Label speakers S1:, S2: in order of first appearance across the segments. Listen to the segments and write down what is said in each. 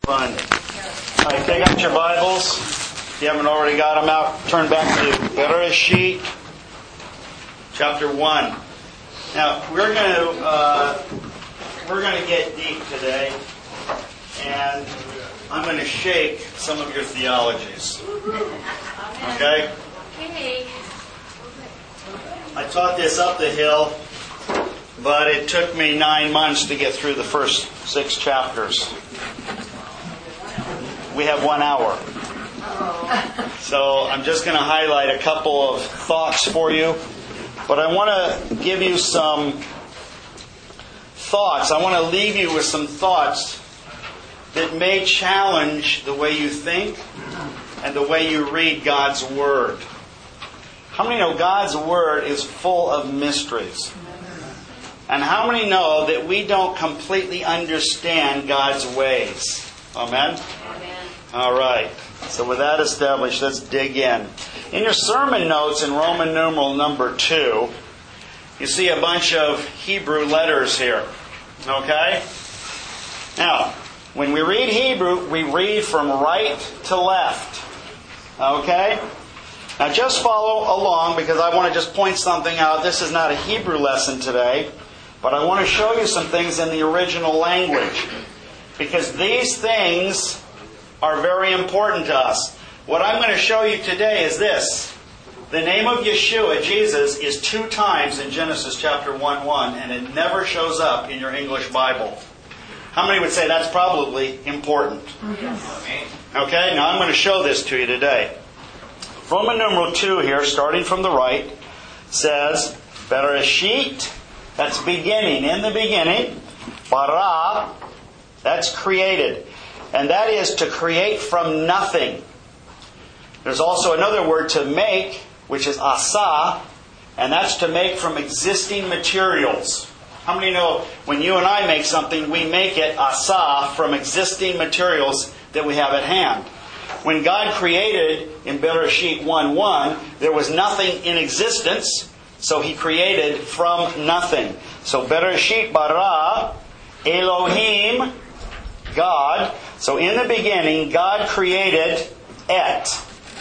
S1: Fun. All right, take out your Bibles. If you haven't already got them out, turn back to Bereshit, chapter 1. Now, we're going to get deep today, and I'm going to shake some of your theologies. Okay? I taught this up the hill, but it took me 9 months to get through the first 6 chapters. We have 1 hour. So I'm just going to highlight a couple of thoughts for you. But I want to give you some thoughts. I want to leave you with some thoughts that may challenge the way you think and the way you read God's Word. How many know God's Word is full of mysteries? And how many know that we don't completely understand God's ways? Amen? All right. So with that established, let's dig in. In your sermon notes in Roman numeral number 2, you see a bunch of Hebrew letters here. Okay? Now, when we read Hebrew, we read from right to left. Okay? Now just follow along because I want to just point something out. This is not a Hebrew lesson today, but I want to show you some things in the original language. Because these things are very important to us. What I'm going to show you today is this. The name of Yeshua, Jesus, is 2 times in Genesis chapter 1:1, and it never shows up in your English Bible. How many would say that's probably important? Yes. Okay, now I'm going to show this to you today. Roman numeral 2 here, starting from the right, says, Bereshit, that's beginning, in the beginning. Bara, that's created. And that is to create from nothing. There's also another word to make, which is asa, and that's to make from existing materials. How many know when you and I make something, we make it asa from existing materials that we have at hand? When God created in Bereshit 1:1, there was nothing in existence, so He created from nothing. So Bereshit bara, Elohim, God. So in the beginning, God created et.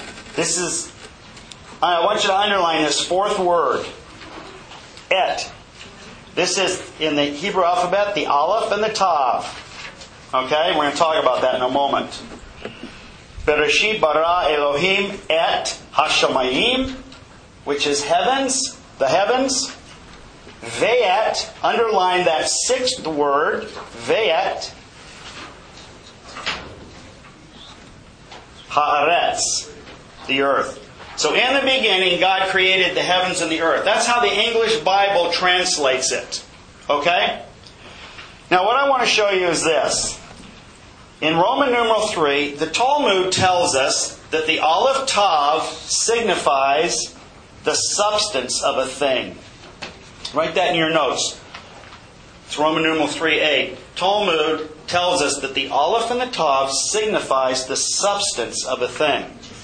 S1: I want you to underline this 4th word. Et. This is in the Hebrew alphabet, the Aleph and the Tav. Okay, we're going to talk about that in a moment. Bereshit bara Elohim et hashamayim, which is heavens, the heavens. Ve'et, underline that 6th word, ve'et. Haaretz, the earth. So in the beginning, God created the heavens and the earth. That's how the English Bible translates it. Okay? Now what I want to show you is this. In Roman numeral 3, the Talmud tells us that the Aleph Tav signifies the substance of a thing. Write that in your notes. It's Roman numeral 3a. Talmud tells us that the Aleph and the Tav signifies the substance of a thing.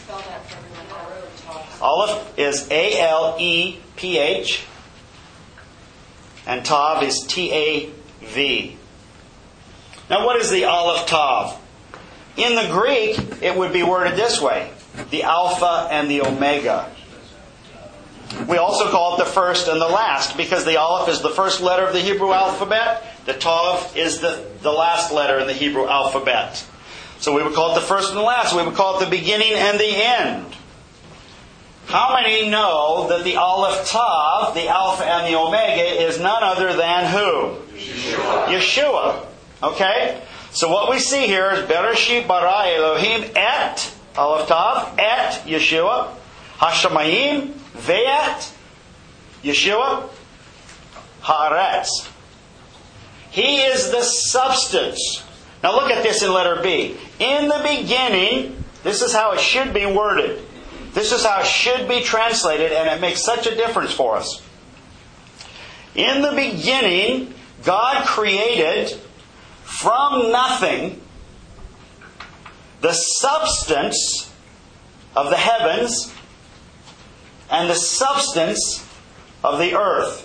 S1: Aleph is A-L-E-P-H and Tav is T-A-V. Now what is the Aleph Tav? In the Greek, it would be worded this way. The Alpha and the Omega. We also call it the first and the last because the Aleph is the first letter of the Hebrew alphabet. The Tav is the last letter in the Hebrew alphabet. So we would call it the first and the last. We would call it the beginning and the end. How many know that the Aleph Tav, the Alpha and the Omega, is none other than who? Yeshua. Okay? So what we see here is Bereshit bara Elohim et Aleph Tav et Yeshua. Hashamayim ve'et Yeshua. Haaretz. He is the substance. Now look at this in letter B. In the beginning, this is how it should be worded. This is how it should be translated, and it makes such a difference for us. In the beginning, God created from nothing the substance of the heavens and the substance of the earth.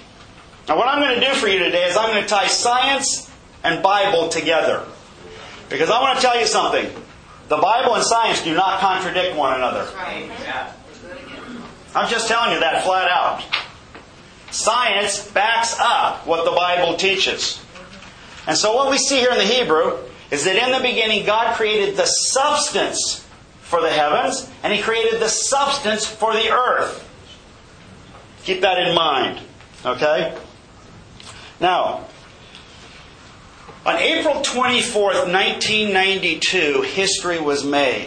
S1: Now what I'm going to do for you today is I'm going to tie science and Bible together. Because I want to tell you something. The Bible and science do not contradict one another. I'm just telling you that flat out. Science backs up what the Bible teaches. And so what we see here in the Hebrew is that in the beginning God created the substance for the heavens, and He created the substance for the earth. Keep that in mind. Okay? Now, on April 24th, 1992, history was made.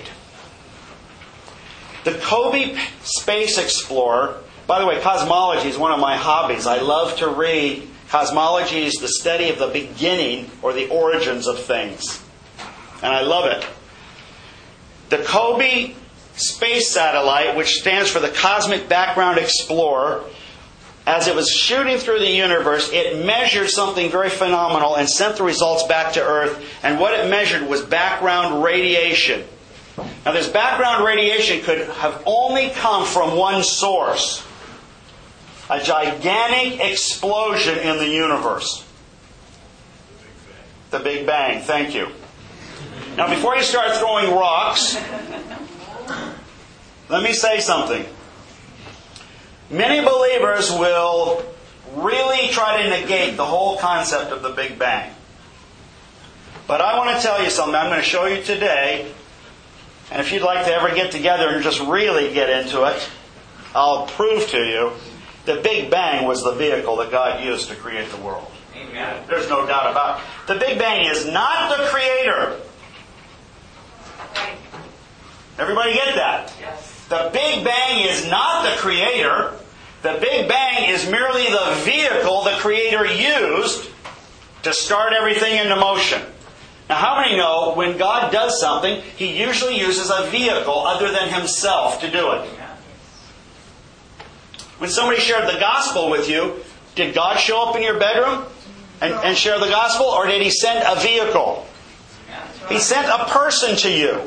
S1: The Kobe Space Explorer, by the way, cosmology is one of my hobbies. I love to read. Cosmology is the study of the beginning or the origins of things. And I love it. The Kobe space satellite, which stands for the Cosmic Background Explorer, as it was shooting through the universe, it measured something very phenomenal and sent the results back to Earth. And what it measured was background radiation. Now, this background radiation could have only come from one source. A gigantic explosion in the universe. The Big Bang. Thank you. Now, before you start throwing rocks, let me say something. Many believers will really try to negate the whole concept of the Big Bang. But I want to tell you something I'm going to show you today. And if you'd like to ever get together and just really get into it, I'll prove to you the Big Bang was the vehicle that God used to create the world. Amen. There's no doubt about it. The Big Bang is not the creator. Everybody get that? Yes. The Big Bang is not the creator. The Big Bang is merely the vehicle the creator used to start everything into motion. Now, how many know when God does something, He usually uses a vehicle other than Himself to do it? When somebody shared the gospel with you, did God show up in your bedroom and share the gospel, or did He send a vehicle? He sent a person to you.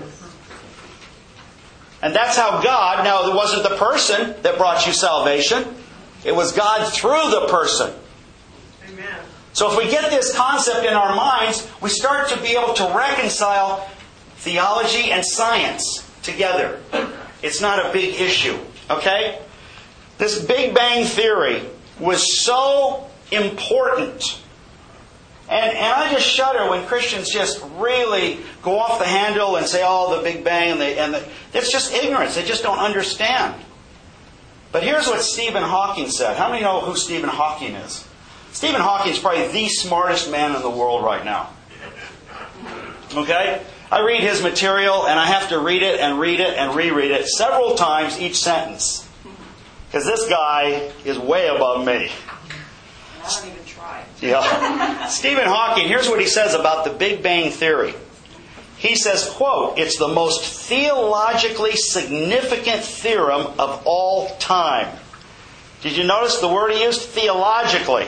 S1: And that's how God, now it wasn't the person that brought you salvation. It was God through the person. Amen. So if we get this concept in our minds, we start to be able to reconcile theology and science together. It's not a big issue. Okay? This Big Bang Theory was so important. And I just shudder when Christians just really go off the handle and say, oh, the Big Bang. It's just ignorance. They just don't understand. But here's what Stephen Hawking said. How many know who Stephen Hawking is? Stephen Hawking is probably the smartest man in the world right now. Okay? I read his material and I have to read it and read it and reread it several times each sentence. Because this guy is way above me.
S2: I don't even try.
S1: Yeah. Stephen Hawking, here's what he says about the Big Bang Theory. He says, quote, "It's the most theologically significant theorem of all time." Did you notice the word he used? Theologically.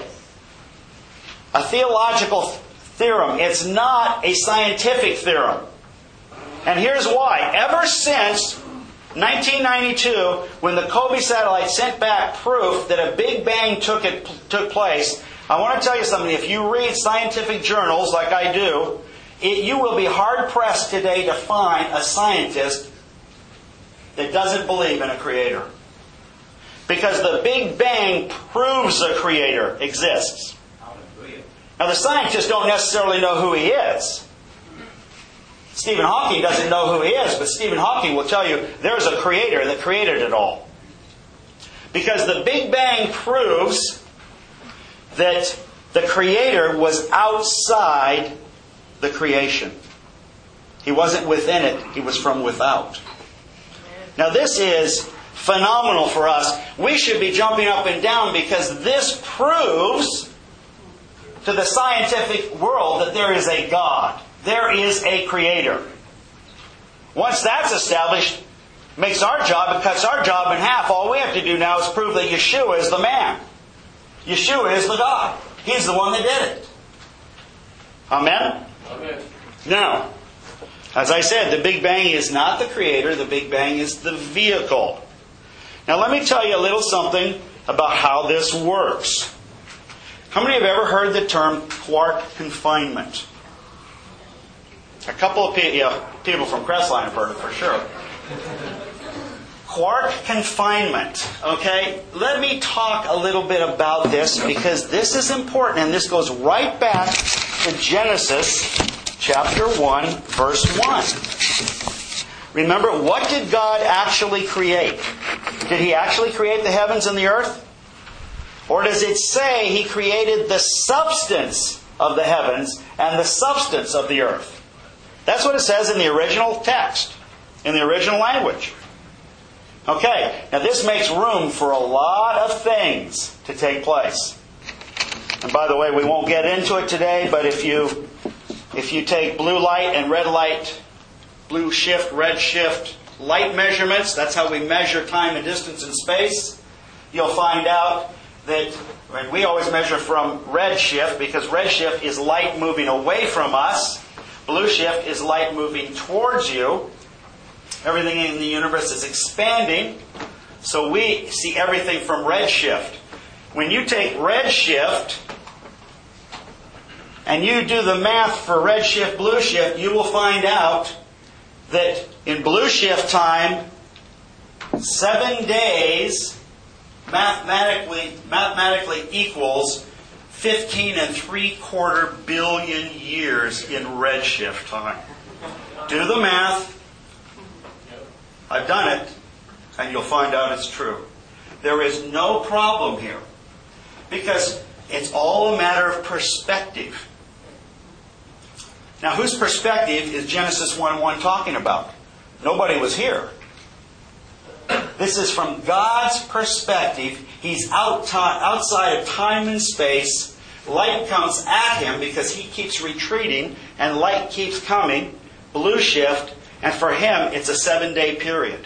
S1: A theological theorem. It's not a scientific theorem. And here's why. Ever since 1992, when the Kobe satellite sent back proof that a Big Bang took place, I want to tell you something. If you read scientific journals like I do, you will be hard-pressed today to find a scientist that doesn't believe in a creator. Because the Big Bang proves a creator exists. Now, the scientists don't necessarily know who he is. Stephen Hawking doesn't know who he is, but Stephen Hawking will tell you there's a creator that created it all. Because the Big Bang proves that the creator was outside the creation. He wasn't within it. He was from without. Now, this is phenomenal for us. We should be jumping up and down because this proves to the scientific world that there is a God. There is a creator. Once that's established, makes our job, it cuts our job in half. All we have to do now is prove that Yeshua is the man. Yeshua is the God. He's the one that did it. Amen? Amen. Now, as I said, the Big Bang is not the creator. The Big Bang is the vehicle. Now, let me tell you a little something about how this works. How many have ever heard the term quark confinement? A couple of people from Crestline have heard it for sure. Quark confinement. Okay, let me talk a little bit about this because this is important, and this goes right back to Genesis chapter 1, verse 1. Remember, what did God actually create? Did He actually create the heavens and the earth? Or does it say He created the substance of the heavens and the substance of the earth? That's what it says in the original text, in the original language. Okay, now this makes room for a lot of things to take place. And by the way, we won't get into it today, but if you take blue light and red light, blue shift, red shift light measurements, that's how we measure time and distance and space, you'll find out that we always measure from red shift because red shift is light moving away from us. Blue shift is light moving towards you. Everything in the universe is expanding, so we see everything from red shift. When you take red shift and you do the math for red shift, blue shift, you will find out that in blue shift time, 7 days mathematically equals 15.75 billion years in red shift time. Do the math. I've done it, and you'll find out it's true. There is no problem here, because it's all a matter of perspective. Now, whose perspective is Genesis 1:1 talking about? Nobody was here. This is from God's perspective. He's outside of time and space. Light comes at Him because He keeps retreating, and light keeps coming. Blue shift. And for Him, it's a 7-day period.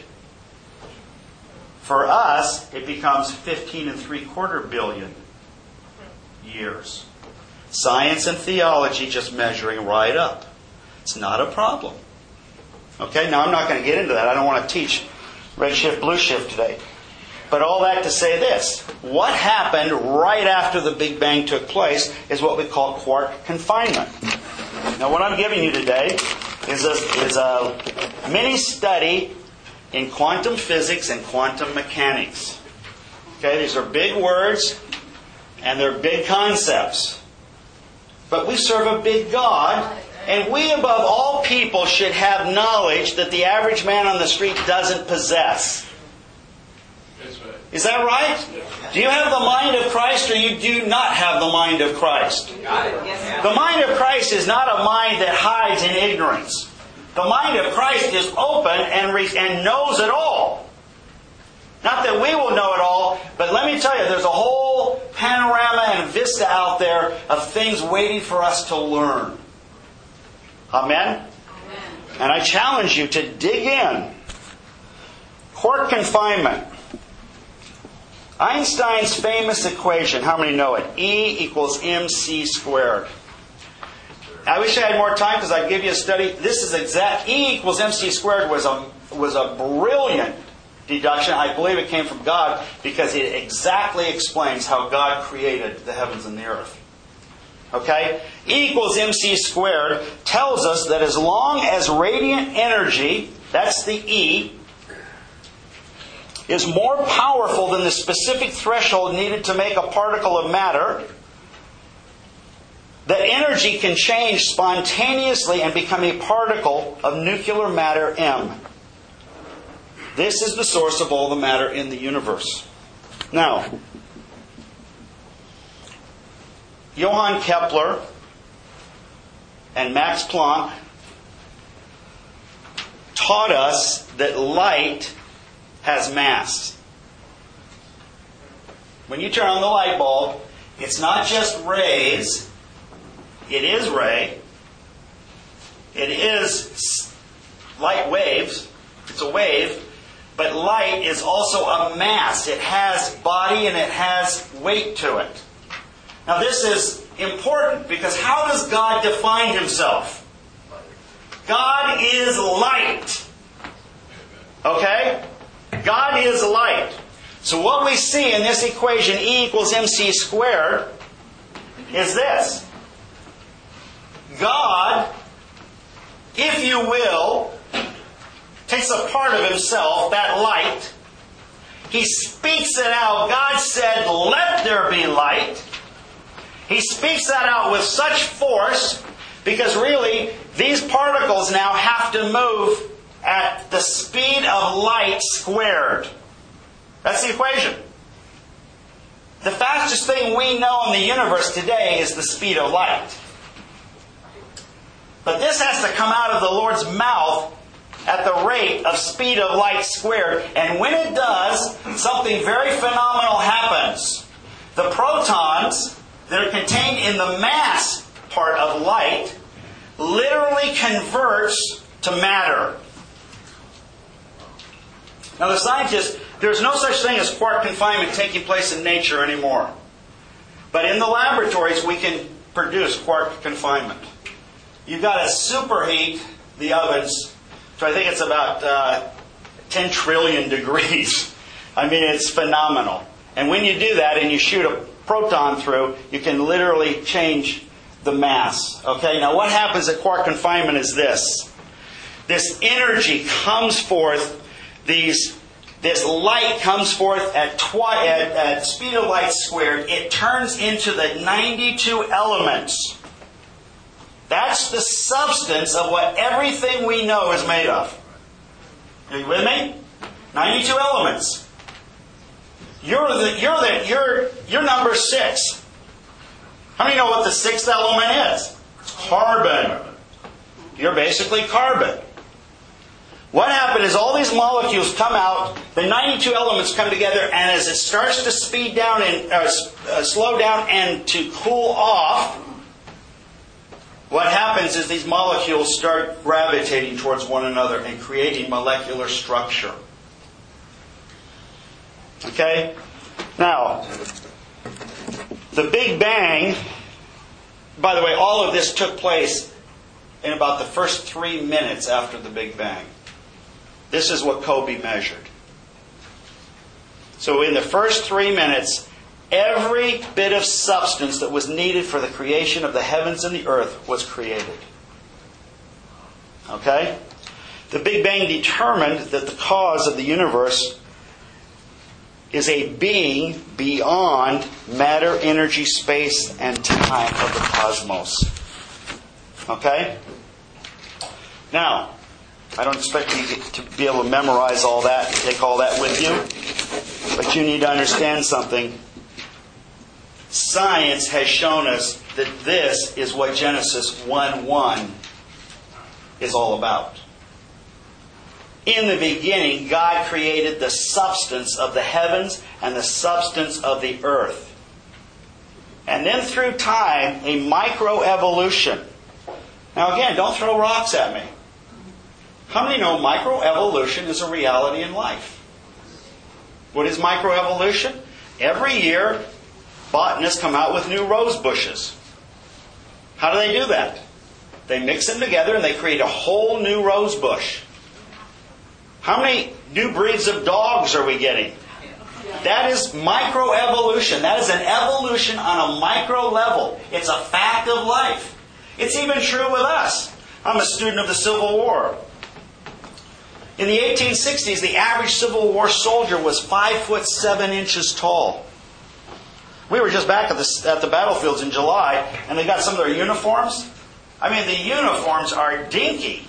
S1: For us, it becomes 15.75 billion years. Science and theology just measuring right up. It's not a problem. Okay, now I'm not going to get into that. I don't want to teach red shift, blue shift today. But all that to say this. What happened right after the Big Bang took place is what we call quark confinement. Now what I'm giving you today is a mini study in quantum physics and quantum mechanics. Okay, these are big words and they're big concepts. But we serve a big God, and we above all people should have knowledge that the average man on the street doesn't possess. Is that right? Do you have the mind of Christ, or you do not have the mind of Christ? The mind of Christ is not a mind that hides in ignorance. The mind of Christ is open and knows it all. Not that we will know it all, but let me tell you, there's a whole panorama and vista out there of things waiting for us to learn. Amen? And I challenge you to dig in. Quark confinement. Einstein's famous equation, how many know it? E equals mc squared. I wish I had more time because I'd give you a study. This is exact. E equals mc squared was a brilliant deduction. I believe it came from God because it exactly explains how God created the heavens and the earth. Okay? E equals mc squared tells us that as long as radiant energy, that's the E, is more powerful than the specific threshold needed to make a particle of matter, that energy can change spontaneously and become a particle of nuclear matter M. This is the source of all the matter in the universe. Now, Johann Kepler and Max Planck taught us that light has mass. When you turn on the light bulb, it's not just rays. It is ray. It is light waves. It's a wave. But light is also a mass. It has body and it has weight to it. Now this is important because how does God define Himself? God is light. Okay? God is light. So what we see in this equation, E equals mc squared, is this. God if you will, takes a part of himself, that light. He speaks it out. God said, "Let there be light." He speaks that out with such force because really these particles now have to move at the speed of light squared. That's the equation. The fastest thing we know in the universe today is the speed of light. But this has to come out of the Lord's mouth at the rate of speed of light squared. And when it does, something very phenomenal happens. The protons that are contained in the mass part of light literally converts to matter. Now the scientists, there's no such thing as quark confinement taking place in nature anymore. But in the laboratories we can produce quark confinement. You've got to superheat the ovens to, I think it's about 10 trillion degrees. I mean, it's phenomenal. And when you do that and you shoot a proton through, you can literally change the mass. Okay, now what happens at quark confinement is this. This energy comes forth, this light comes forth at speed of light squared. It turns into the 92 elements. That's the substance of what everything we know is made of. Are you with me? 92 elements. You're number 6. How many know what the 6th element is? It's carbon. You're basically carbon. What happened is all these molecules come out, the 92 elements come together, and as it starts to speed down and slow down and to cool off, what happens is these molecules start gravitating towards one another and creating molecular structure. Okay? Now, the Big Bang, by the way, all of this took place in about the first 3 minutes after the Big Bang. This is what Kobe measured. So in the first 3 minutes, every bit of substance that was needed for the creation of the heavens and the earth was created. Okay? The Big Bang determined that the cause of the universe is a being beyond matter, energy, space, and time of the cosmos. Okay? Now, I don't expect you to be able to memorize all that and take all that with you. But you need to understand something. Science has shown us that this is what Genesis 1:1 is all about. In the beginning, God created the substance of the heavens and the substance of the earth. And then through time, a microevolution. Now again, don't throw rocks at me. How many know microevolution is a reality in life? What is microevolution? Every year, botanists come out with new rose bushes. How do they do that? They mix them together and they create a whole new rose bush. How many new breeds of dogs are we getting? That is microevolution. That is an evolution on a micro level. It's a fact of life. It's even true with us. I'm a student of the Civil War. In the 1860s, the average Civil War soldier was 5'7" tall. We were just back at the battlefields in July, and they got some of their uniforms. I mean, the uniforms are dinky.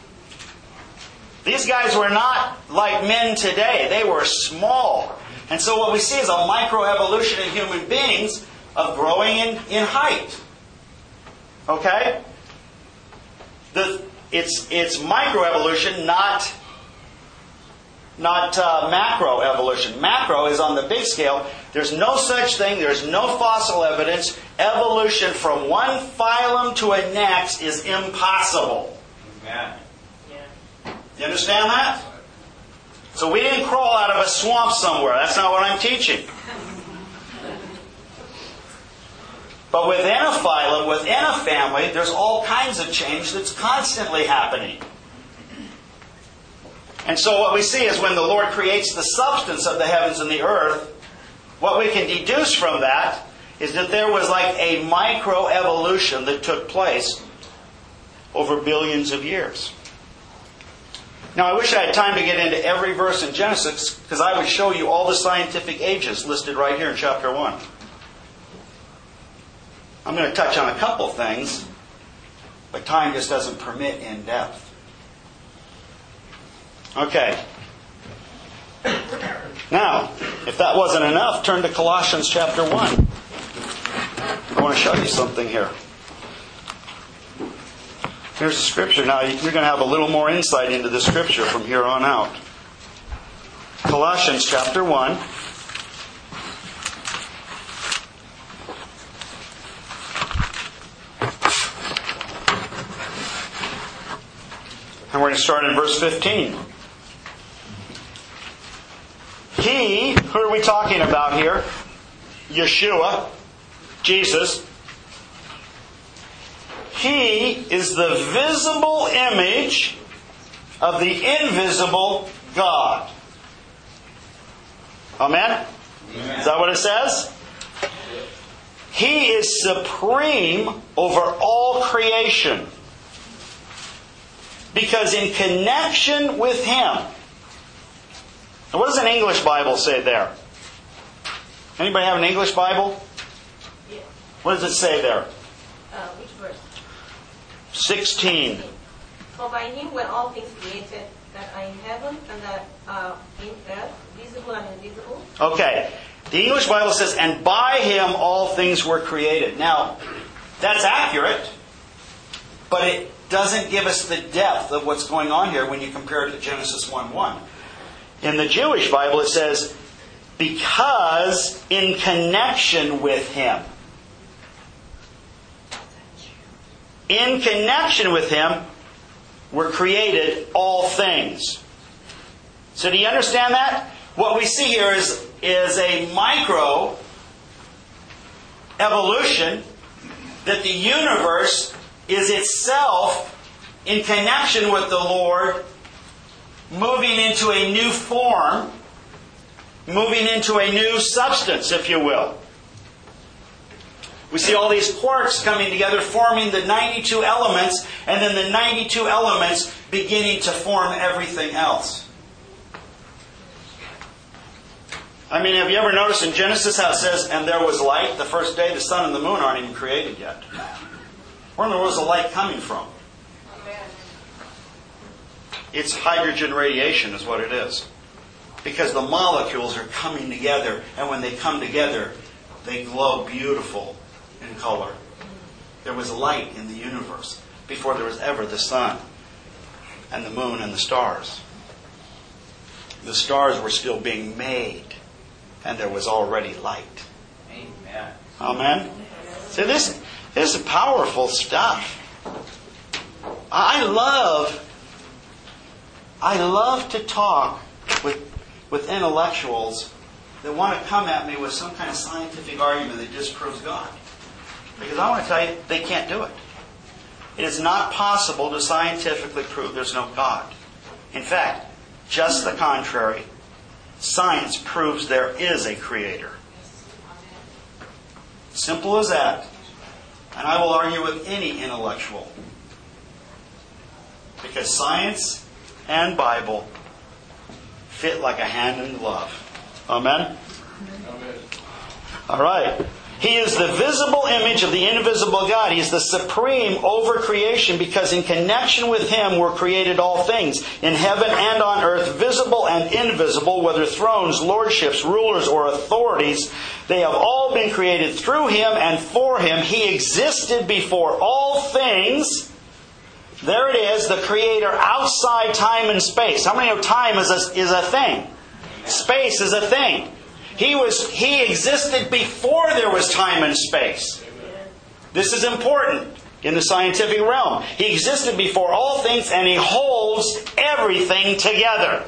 S1: These guys were not like men today. They were small. And so what we see is a microevolution in human beings of growing in height. Okay? It's microevolution, not macroevolution. Macro is on the big scale. There's no such thing. There's no fossil evidence. Evolution from one phylum to a next is impossible.
S3: Amen.
S1: You understand that? So we didn't crawl out of a swamp somewhere. That's not what I'm teaching. But within a phylum, within a family, there's all kinds of change that's constantly happening. And so what we see is when the Lord creates the substance of the heavens and the earth, what we can deduce from that is that there was like a microevolution that took place over billions of years. Now, I wish I had time to get into every verse in Genesis, because I would show you all the scientific ages listed right here in chapter 1. I'm going to touch on a couple things, but time just doesn't permit in depth. Okay. Now, if that wasn't enough, turn to Colossians chapter 1. I want to show you something here. Here's the scripture. Now, you're going to have a little more insight into the scripture from here on out. Colossians chapter 1. And we're going to start in verse 15. He, who are we talking about here? Yeshua, Jesus. He is the visible image of the invisible God. Amen? Is that what it says? He is supreme over all creation. Because in connection with Him. Now, what does an English Bible say there? Anybody have an English Bible?
S3: Yes.
S1: What does it say there?
S3: Which verse?
S1: 16.
S3: For by Him were all things created, that are in heaven and that are in earth, visible and invisible.
S1: Okay. The English Bible says, and by Him all things were created. Now, that's accurate, but it doesn't give us the depth of what's going on here when you compare it to Genesis 1:1. In the Jewish Bible it says, because in connection with Him. In connection with Him were created all things. So do you understand that? What we see here is a micro evolution that the universe is itself in connection with the Lord, moving into a new form, moving into a new substance, if you will. We see all these quarks coming together, forming the 92 elements, and then the 92 elements beginning to form everything else. I mean, have you ever noticed in Genesis how it says, and there was light? The first day the sun and the moon aren't even created yet. Where was the light coming from? It's hydrogen radiation is what it is. Because the molecules are coming together, and when they come together, they glow beautiful in color. There was light in the universe before there was ever the sun and the moon and the stars. The stars were still being made, and there was already light.
S4: Amen.
S1: Amen? See, this is powerful stuff. I love to talk with intellectuals that want to come at me with some kind of scientific argument that disproves God. Because I want to tell you, they can't do it. It is not possible to scientifically prove there's no God. In fact, just the contrary. Science proves there is a Creator. Simple as that. And I will argue with any intellectual. Because science and Bible fit like a hand in glove. Amen?
S4: Amen.
S1: All right. He is the visible image of the invisible God. He is the supreme over creation because in connection with Him were created all things, in heaven and on earth, visible and invisible, whether thrones, lordships, rulers, or authorities. They have all been created through Him and for Him. He existed before all things. There it is, the Creator outside time and space. How many know time is a thing? Space is a thing. He existed before there was time and space. This is important in the scientific realm. He existed before all things and He holds everything together.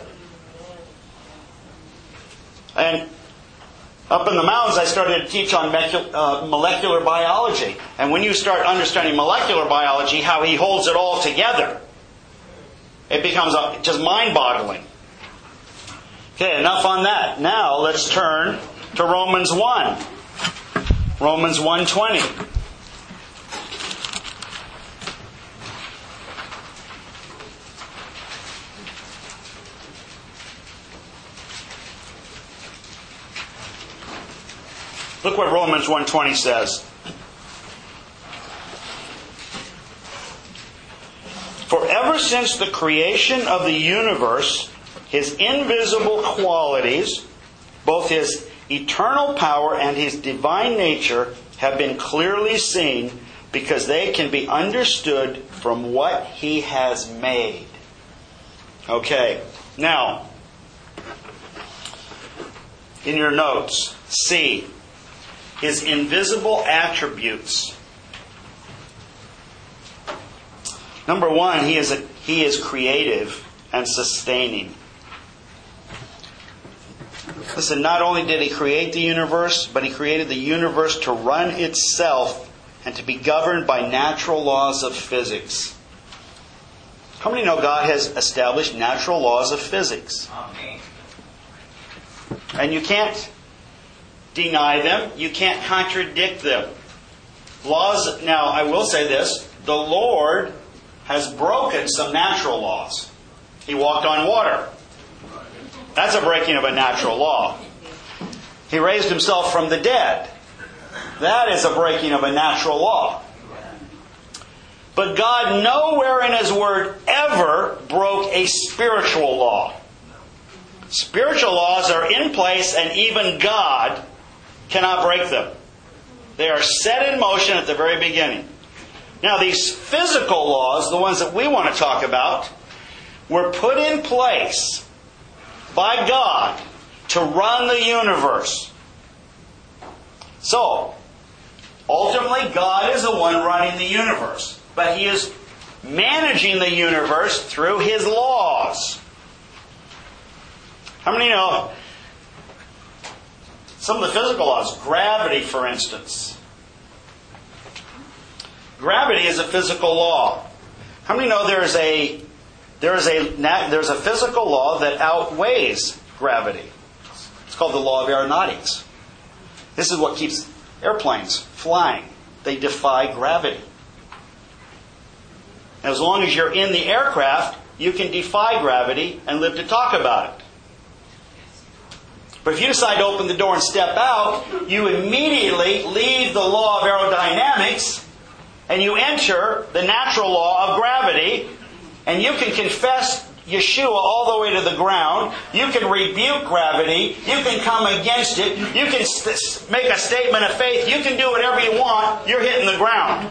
S1: And up in the mountains I started to teach on molecular biology. And when you start understanding molecular biology, how He holds it all together, it becomes just mind-boggling. Okay, enough on that. Now let's turn to Romans 1. Romans 1:20. Look what Romans 1:20 says. For ever since the creation of the universe, His invisible qualities, both His eternal power and His divine nature, have been clearly seen because they can be understood from what He has made. Okay, now, in your notes, C, His invisible attributes. Number one, He is creative and sustaining. Listen, not only did He create the universe, but He created the universe to run itself and to be governed by natural laws of physics. How many know God has established natural laws of physics?
S4: Amen.
S1: And you can't deny them. You can't contradict them. Laws, now I will say this, the Lord has broken some natural laws. He walked on water. That's a breaking of a natural law. He raised Himself from the dead. That is a breaking of a natural law. But God nowhere in His Word ever broke a spiritual law. Spiritual laws are in place and even God cannot break them. They are set in motion at the very beginning. Now these physical laws, the ones that we want to talk about, were put in place by God to run the universe. So, ultimately God is the one running the universe. But He is managing the universe through His laws. How many know some of the physical laws? Gravity, for instance. Gravity is a physical law. How many know there's a physical law that outweighs gravity? It's called the law of aeronautics. This is what keeps airplanes flying. They defy gravity. As long as you're in the aircraft, you can defy gravity and live to talk about it. But if you decide to open the door and step out, you immediately leave the law of aerodynamics and you enter the natural law of gravity, and you can confess Yeshua all the way to the ground. You can rebuke gravity. You can come against it. You can make a statement of faith. You can do whatever you want. You're hitting the ground.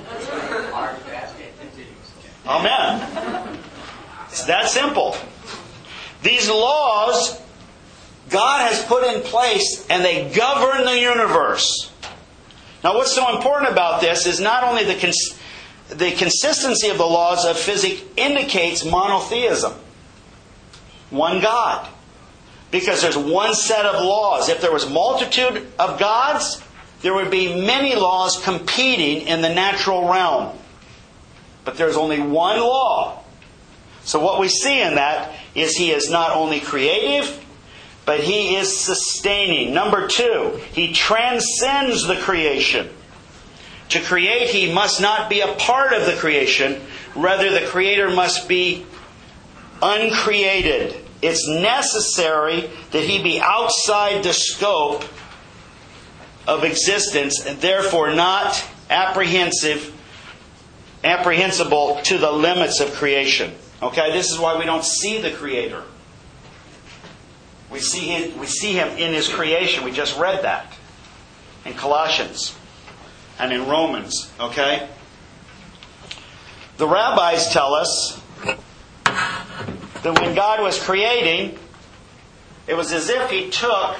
S1: Amen. It's that simple. These laws God has put in place and they govern the universe. Now what's so important about this is not only the consistency of the laws of physics indicates monotheism. One God. Because there's one set of laws. If there was multitude of gods, there would be many laws competing in the natural realm. But there's only one law. So what we see in that is He is not only creative, but He is sustaining. Number two, He transcends the creation. To create, He must not be a part of the creation. Rather, the Creator must be uncreated. It's necessary that He be outside the scope of existence and therefore not apprehensible to the limits of creation. Okay, this is why we don't see the Creator. We see Him in His creation. We just read that in Colossians and in Romans. Okay? The rabbis tell us that when God was creating, it was as if He took...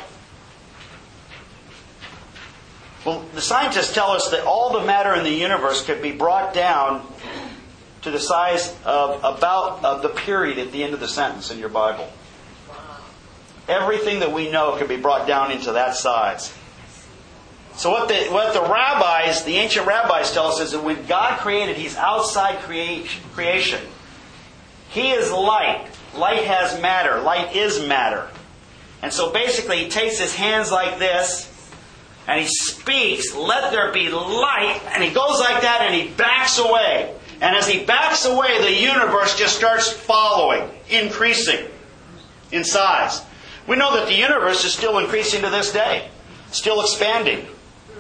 S1: Well, the scientists tell us that all the matter in the universe could be brought down to the size of the period at the end of the sentence in your Bible. Everything that we know can be brought down into that size. So what the rabbis, the ancient rabbis tell us is that when God created, He's outside creation. He is light. Light has matter. Light is matter. And so basically He takes His hands like this and He speaks, "Let there be light," and He goes like that and He backs away. And as He backs away, the universe just starts following, increasing in size. We know that the universe is still increasing to this day, still expanding.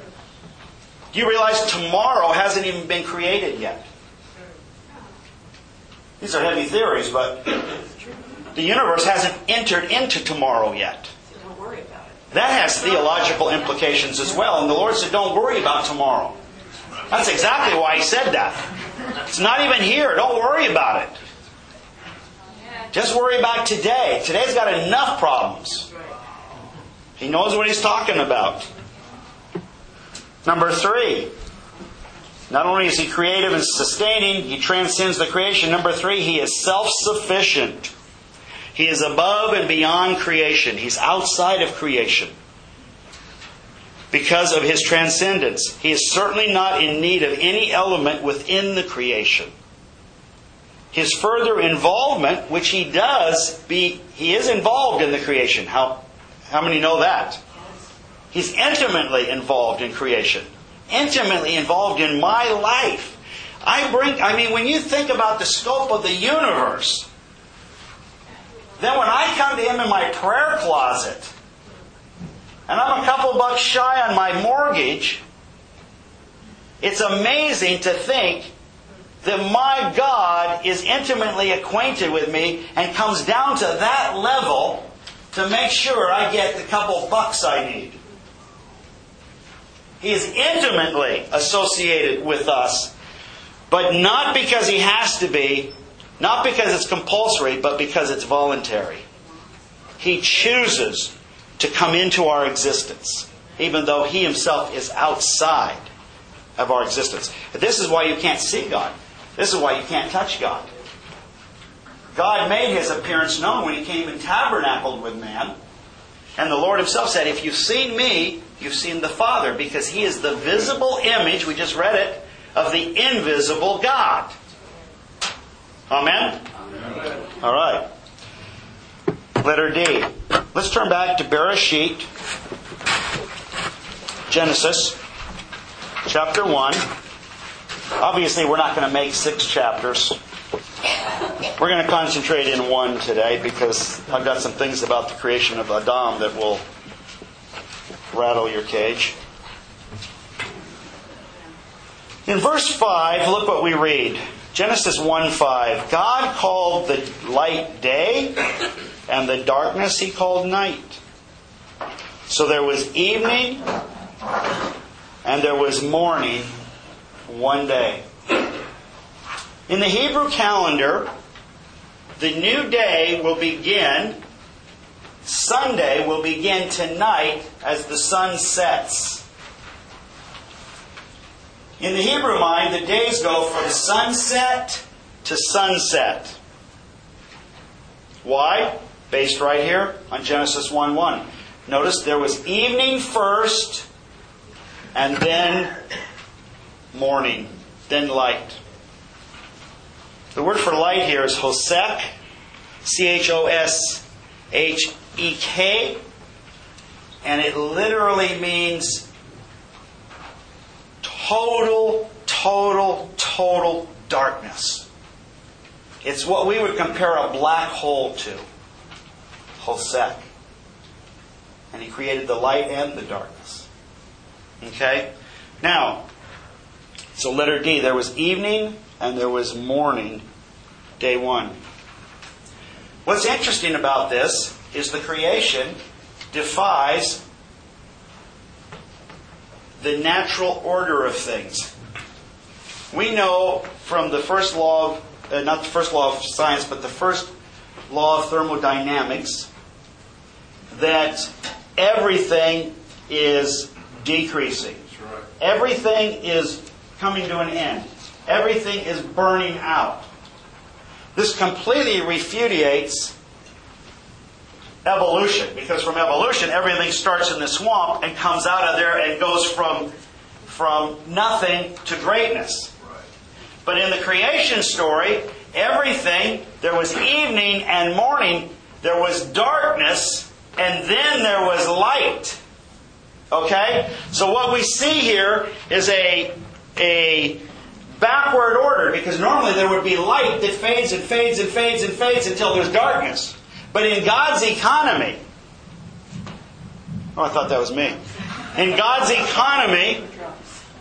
S1: Do you realize tomorrow hasn't even been created yet? These are heavy theories, but the universe hasn't entered into tomorrow yet.
S2: So don't worry about it.
S1: That has theological implications as well. And the Lord said, don't worry about tomorrow. That's exactly why He said that. It's not even here. Don't worry about it. Just worry about today. Today's got enough problems. He knows what He's talking about. Number 3. Not only is He creative and sustaining, He transcends the creation. Number 3, He is self-sufficient. He is above and beyond creation. He's outside of creation. Because of His transcendence, He is certainly not in need of any element within the creation. His further involvement, which He is involved in the creation. How many know that? He's intimately involved in creation. Intimately involved in my life. When you think about the scope of the universe, then when I come to Him in my prayer closet, and I'm a couple bucks shy on my mortgage, it's amazing to think that my God is intimately acquainted with me and comes down to that level to make sure I get the couple bucks I need. He is intimately associated with us, but not because He has to be, not because it's compulsory, but because it's voluntary. He chooses to come into our existence, even though He Himself is outside of our existence. This is why you can't see God. This is why you can't touch God. God made His appearance known when He came and tabernacled with man. And the Lord Himself said, if you've seen me, you've seen the Father, because He is the visible image, we just read it, of the invisible God. Amen?
S4: Amen.
S1: All right. Letter D. Let's turn back to Bereshit, Genesis, chapter 1. Obviously, we're not going to make 6 chapters. We're going to concentrate in 1 today because I've got some things about the creation of Adam that will rattle your cage. In verse 5, look what we read. Genesis 1:5. God called the light day, and the darkness He called night. So there was evening, and there was morning one day. In the Hebrew calendar, the new day will begin, Sunday will begin tonight as the sun sets. In the Hebrew mind, the days go from sunset to sunset. Why? Based right here on Genesis 1:1. Notice there was evening first, and then morning, then light. The word for light here is Hosek, Choshek, and it literally means total darkness. It's what we would compare a black hole to. Hosek. And He created the light and the darkness. Okay? Now, so letter D, there was evening and there was morning, day 1. What's interesting about this is the creation defies the natural order of things. We know from the first law of, not the first law of science, but the first law of thermodynamics, that everything is decreasing.
S4: That's right.
S1: Everything is coming to an end. Everything is burning out. This completely refudiates evolution, because from evolution, everything starts in the swamp and comes out of there and goes from nothing to greatness.
S4: Right.
S1: But in the creation story, everything, there was evening and morning, there was darkness, and then there was light. Okay? So what we see here is a backward order, because normally there would be light that fades and fades and fades and fades until there's darkness. But in God's economy, I thought that was me. In God's economy,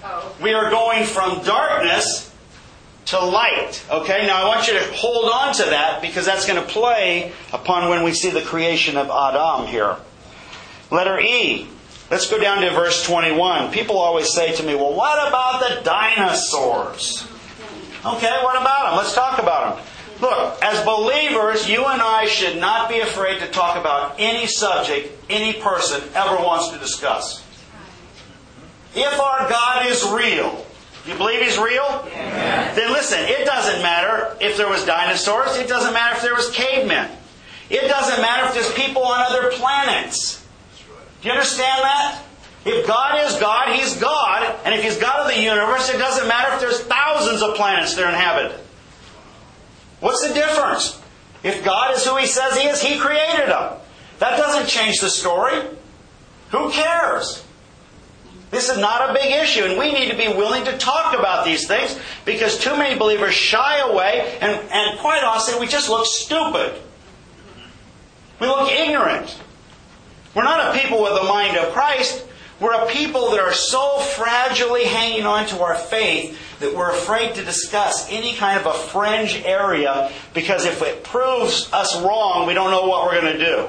S1: We are going from darkness to light. Okay, now I want you to hold on to that because that's going to play upon when we see the creation of Adam here. Letter E. Let's go down to verse 21. People always say to me, well, what about the dinosaurs? Okay, what about them? Let's talk about them. Look, as believers, you and I should not be afraid to talk about any subject any person ever wants to discuss. If our God is real, you believe He's real?
S4: Yes.
S1: Then listen, it doesn't matter if there was dinosaurs. It doesn't matter if there was cavemen. It doesn't matter if there's people on other planets. Do you understand that? If God is God, He's God. And if He's God of the universe, it doesn't matter if there's thousands of planets that are inhabited. What's the difference? If God is who He says He is, He created them. That doesn't change the story. Who cares? This is not a big issue, and we need to be willing to talk about these things because too many believers shy away, and quite honestly, we just look stupid. We look ignorant. We're not a people with the mind of Christ. We're a people that are so fragilely hanging on to our faith that we're afraid to discuss any kind of a fringe area because if it proves us wrong, we don't know what we're going to do.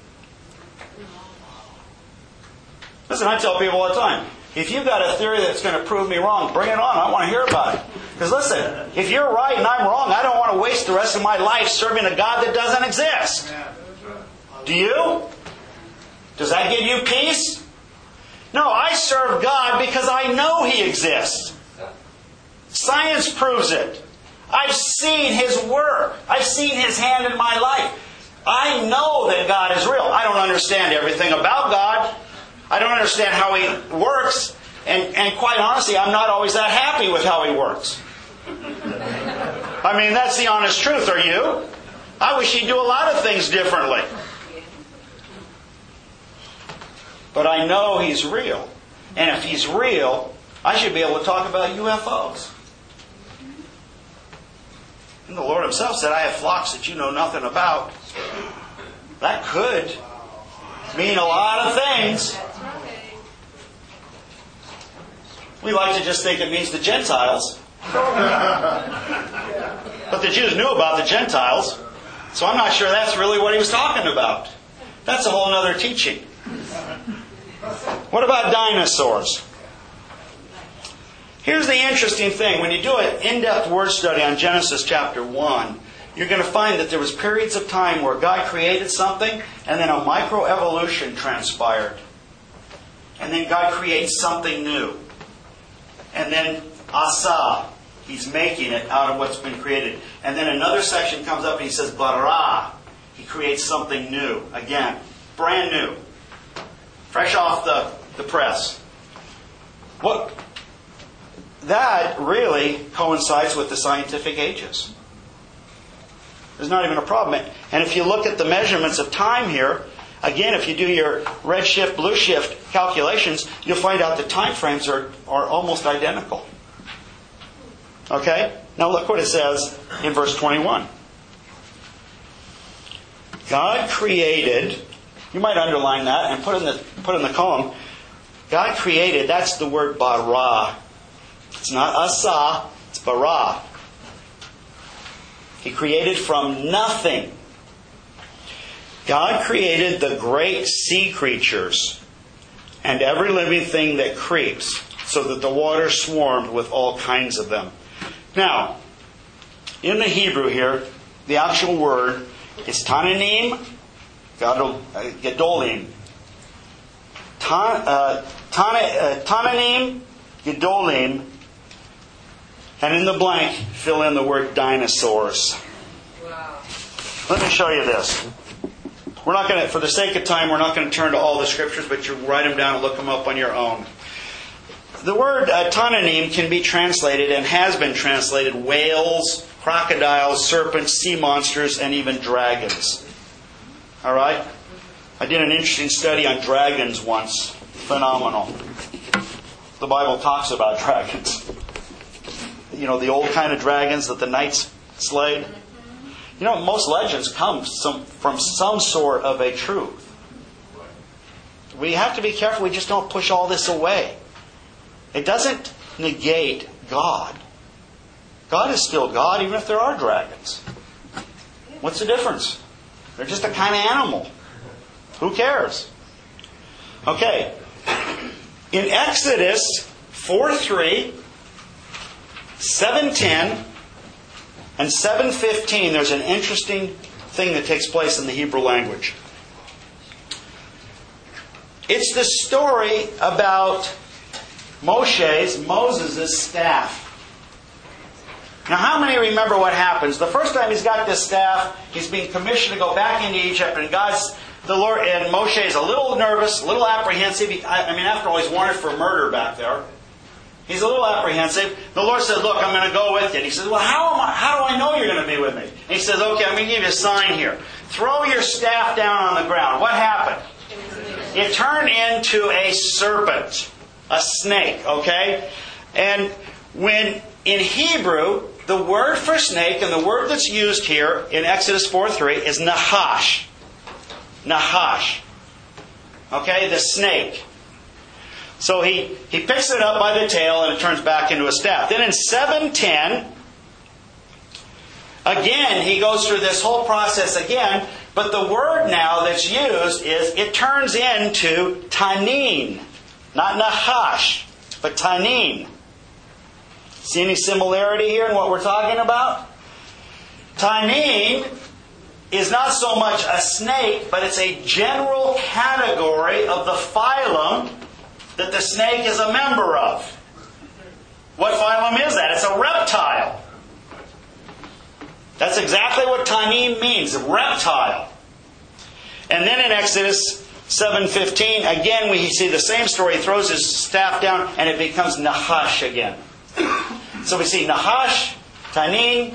S1: Listen, I tell people all the time, if you've got a theory that's going to prove me wrong, bring it on. I want to hear about it. Because listen, if you're right and I'm wrong, I don't want to waste the rest of my life serving a God that doesn't exist. Do you? Does that give you peace? No, I serve God because I know He exists. Science proves it. I've seen His work. I've seen His hand in my life. I know that God is real. I don't understand everything about God. I don't understand how He works. And quite honestly, I'm not always that happy with how He works. I mean, that's the honest truth. Are you? I wish He'd do a lot of things differently. But I know He's real. And if He's real, I should be able to talk about UFOs. And the Lord Himself said, I have flocks that you know nothing about. That could mean a lot of things. We like to just think it means the Gentiles. But the Jews knew about the Gentiles. So I'm not sure that's really what He was talking about. That's a whole other teaching. What about dinosaurs? Here's the interesting thing. When you do an in-depth word study on Genesis chapter 1, you're going to find that there was periods of time where God created something and then a microevolution transpired. And then God creates something new. And then asa, He's making it out of what's been created. And then another section comes up and He says bara. He creates something new. Again, brand new. Fresh off the press. That really coincides with the scientific ages. There's not even a problem. And if you look at the measurements of time here, again, if you do your red shift, blue shift calculations, you'll find out the time frames are almost identical. Okay? Now look what it says in verse 21. God created, you might underline that and put in the column, God created, that's the word bara. It's not asa, it's bara. He created from nothing. God created the great sea creatures and every living thing that creeps, so that the water swarmed with all kinds of them. Now, in the Hebrew here, the actual word is Tananim, Gedolim. Tananim, Gedolim, and in the blank, fill in the word dinosaurs.
S2: Wow.
S1: Let me show you this. We're not going to, for the sake of time, we're not going to turn to all the scriptures, but you write them down and look them up on your own. The word Tananim can be translated and has been translated whales, crocodiles, serpents, sea monsters, and even dragons. All right? I did an interesting study on dragons once. Phenomenal. The Bible talks about dragons. You know, the old kind of dragons that the knights slayed. You know, most legends come from some sort of a truth. We have to be careful we just don't push all this away. It doesn't negate God. God is still God, even if there are dragons. What's the difference? They're just a kind of animal. Who cares? Okay. In Exodus 4:3, 7:10, and 7:15, there's an interesting thing that takes place in the Hebrew language. It's the story about Moses' staff. Now, how many remember what happens? The first time he's got this staff, he's being commissioned to go back into Egypt, and the Lord, and Moshe is a little nervous, a little apprehensive. After all, he's wanted for murder back there. He's a little apprehensive. The Lord says, "Look, I'm going to go with you." And he says, "Well, how do I know you're going to be with me?" And he says, "Okay, I'm going to give you a sign here. Throw your staff down on the ground." What happened? It turned into a serpent, a snake, okay? And when in Hebrew, the word for snake, and the word that's used here in Exodus 4:3 is nahash. Nahash. Okay, the snake. So he picks it up by the tail and it turns back into a staff. Then in 7:10, again, he goes through this whole process again, but the word now that's used is, it turns into tanin. Not nahash, but tanin. See any similarity here in what we're talking about? Tanin is not so much a snake, but it's a general category of the phylum that the snake is a member of. What phylum is that? It's a reptile. That's exactly what tanin means, a reptile. And then in Exodus 7:15, again we see the same story. He throws his staff down and it becomes nahash again. So we see nahash, tanin,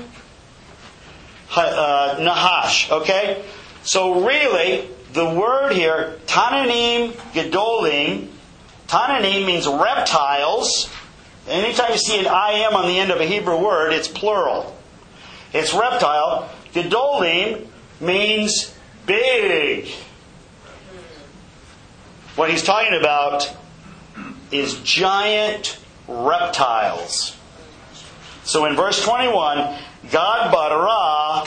S1: nahash. Okay? So really, the word here, tananim gedolim, tananim means reptiles. Anytime you see an I-M on the end of a Hebrew word, it's plural. It's reptile. Gedolim means big. What he's talking about is giant reptiles. So in verse 21, God bara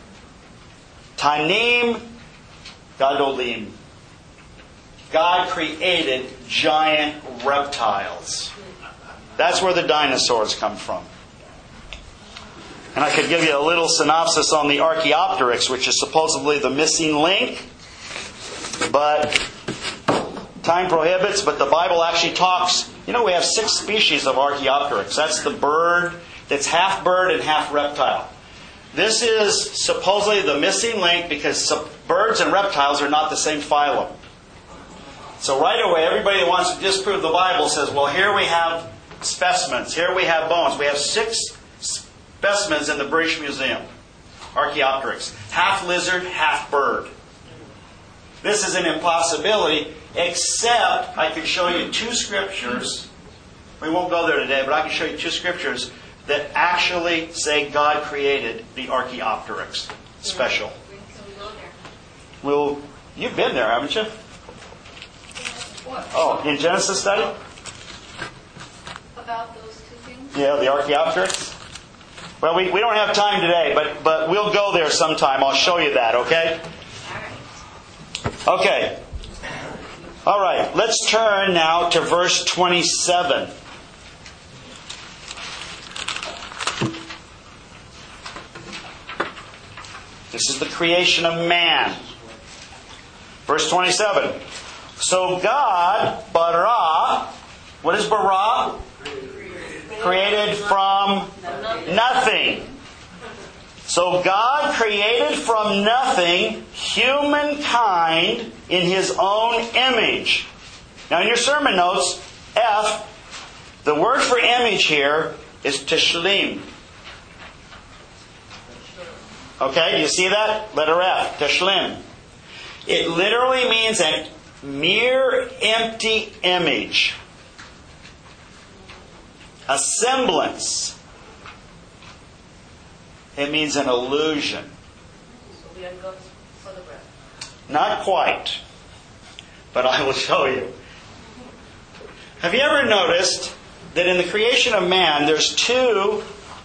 S1: tanim gadolim. God created giant reptiles. That's where the dinosaurs come from. And I could give you a little synopsis on the Archaeopteryx, which is supposedly the missing link. But time prohibits, but the Bible actually talks. We have 6 species of Archaeopteryx. That's the bird that's half bird and half reptile. This is supposedly the missing link because birds and reptiles are not the same phylum. So right away, everybody that wants to disprove the Bible says, well, here we have specimens. Here we have bones. We have 6 specimens in the British Museum. Archaeopteryx. Half lizard, half bird. This is an impossibility, except I can show you 2 scriptures. We won't go there today, but I can show you 2 scriptures that actually say God created the Archaeopteryx. Special. Well, you've been there, haven't you? Oh, in Genesis study?
S2: About those 2 things?
S1: Yeah, the Archaeopteryx. Well, we don't have time today, but we'll go there sometime. I'll show you that, okay? Okay. All right, let's turn now to verse 27. This is the creation of man. Verse 27. So God, bara, what is bara? Created from nothing. So God created from nothing humankind in His own image. Now in your sermon notes, F, the word for image here is teshlim. Okay, you see that? Letter F, teshlim. It literally means a mere empty image. A semblance. It means an illusion.
S3: So we are God's photograph.
S1: Not quite. But I will show you. Have you ever noticed that in the creation of man, there's two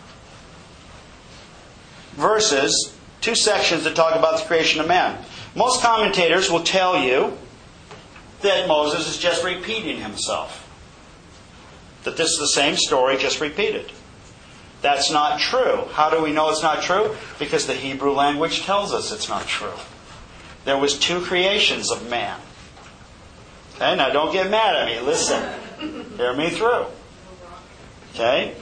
S1: verses, two sections that talk about the creation of man. Most commentators will tell you that Moses is just repeating himself. That this is the same story, just repeated. That's not true. How do we know it's not true? Because the Hebrew language tells us it's not true. There was two creations of man. Okay, now don't get mad at me. Listen. Hear me through. Okay?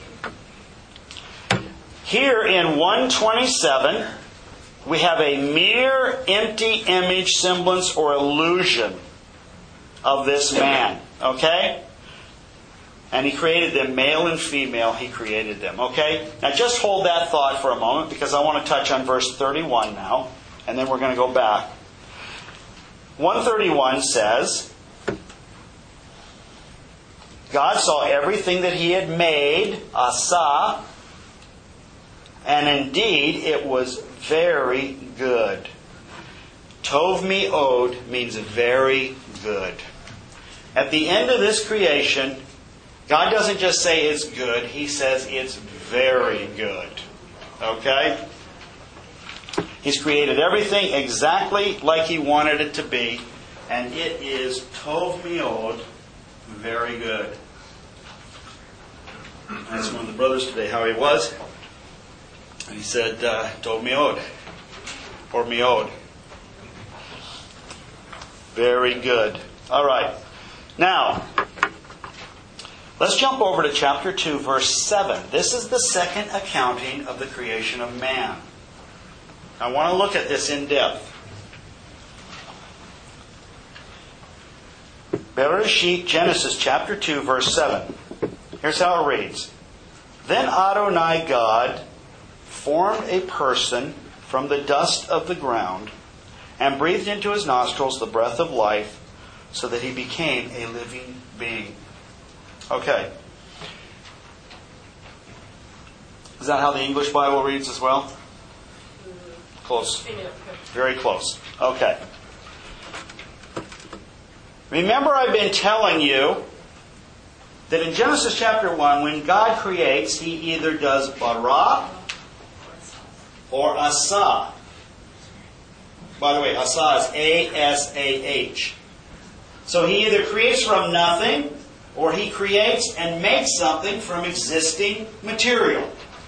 S1: Here in 127, we have a mere empty image, semblance, or illusion of this man. Okay? And He created them, male and female, He created them. Okay? Now just hold that thought for a moment, because I want to touch on verse 31 now, and then we're going to go back. 131 says, God saw everything that He had made, asa, and indeed it was very good. Tov mi'od means very good. At the end of this creation, God doesn't just say it's good, He says it's very good. Okay? He's created everything exactly like He wanted it to be, and it is Tov mi'od, very good. I asked one of the brothers today how he was, and he said, Tov mi'od, or mi'od. Very good. All right. Now, let's jump over to chapter 2, verse 7. This is the second accounting of the creation of man. I want to look at this in depth. Bereshit, Genesis chapter 2, verse 7. Here's how it reads. Then Adonai God formed a person from the dust of the ground and breathed into his nostrils the breath of life, so that he became a living being. Okay. Is that how the English Bible reads as well? Close. Very close. Okay. Remember, I've been telling you that in Genesis chapter 1, when God creates, He either does bara or asa. By the way, asa is A-S-A-H. So He either creates from nothing, or He creates and makes something from existing material.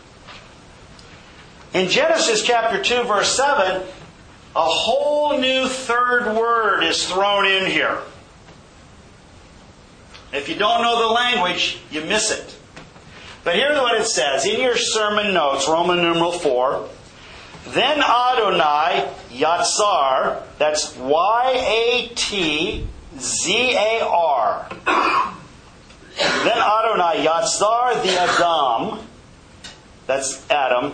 S1: In Genesis chapter 2, verse 7, a whole new third word is thrown in here. If you don't know the language, you miss it. But here's what it says. In your sermon notes, Roman numeral 4, then Adonai Yatzar, that's Y-A-T-Z-A-R. Then Adonai Yatzar the Adam, that's Adam.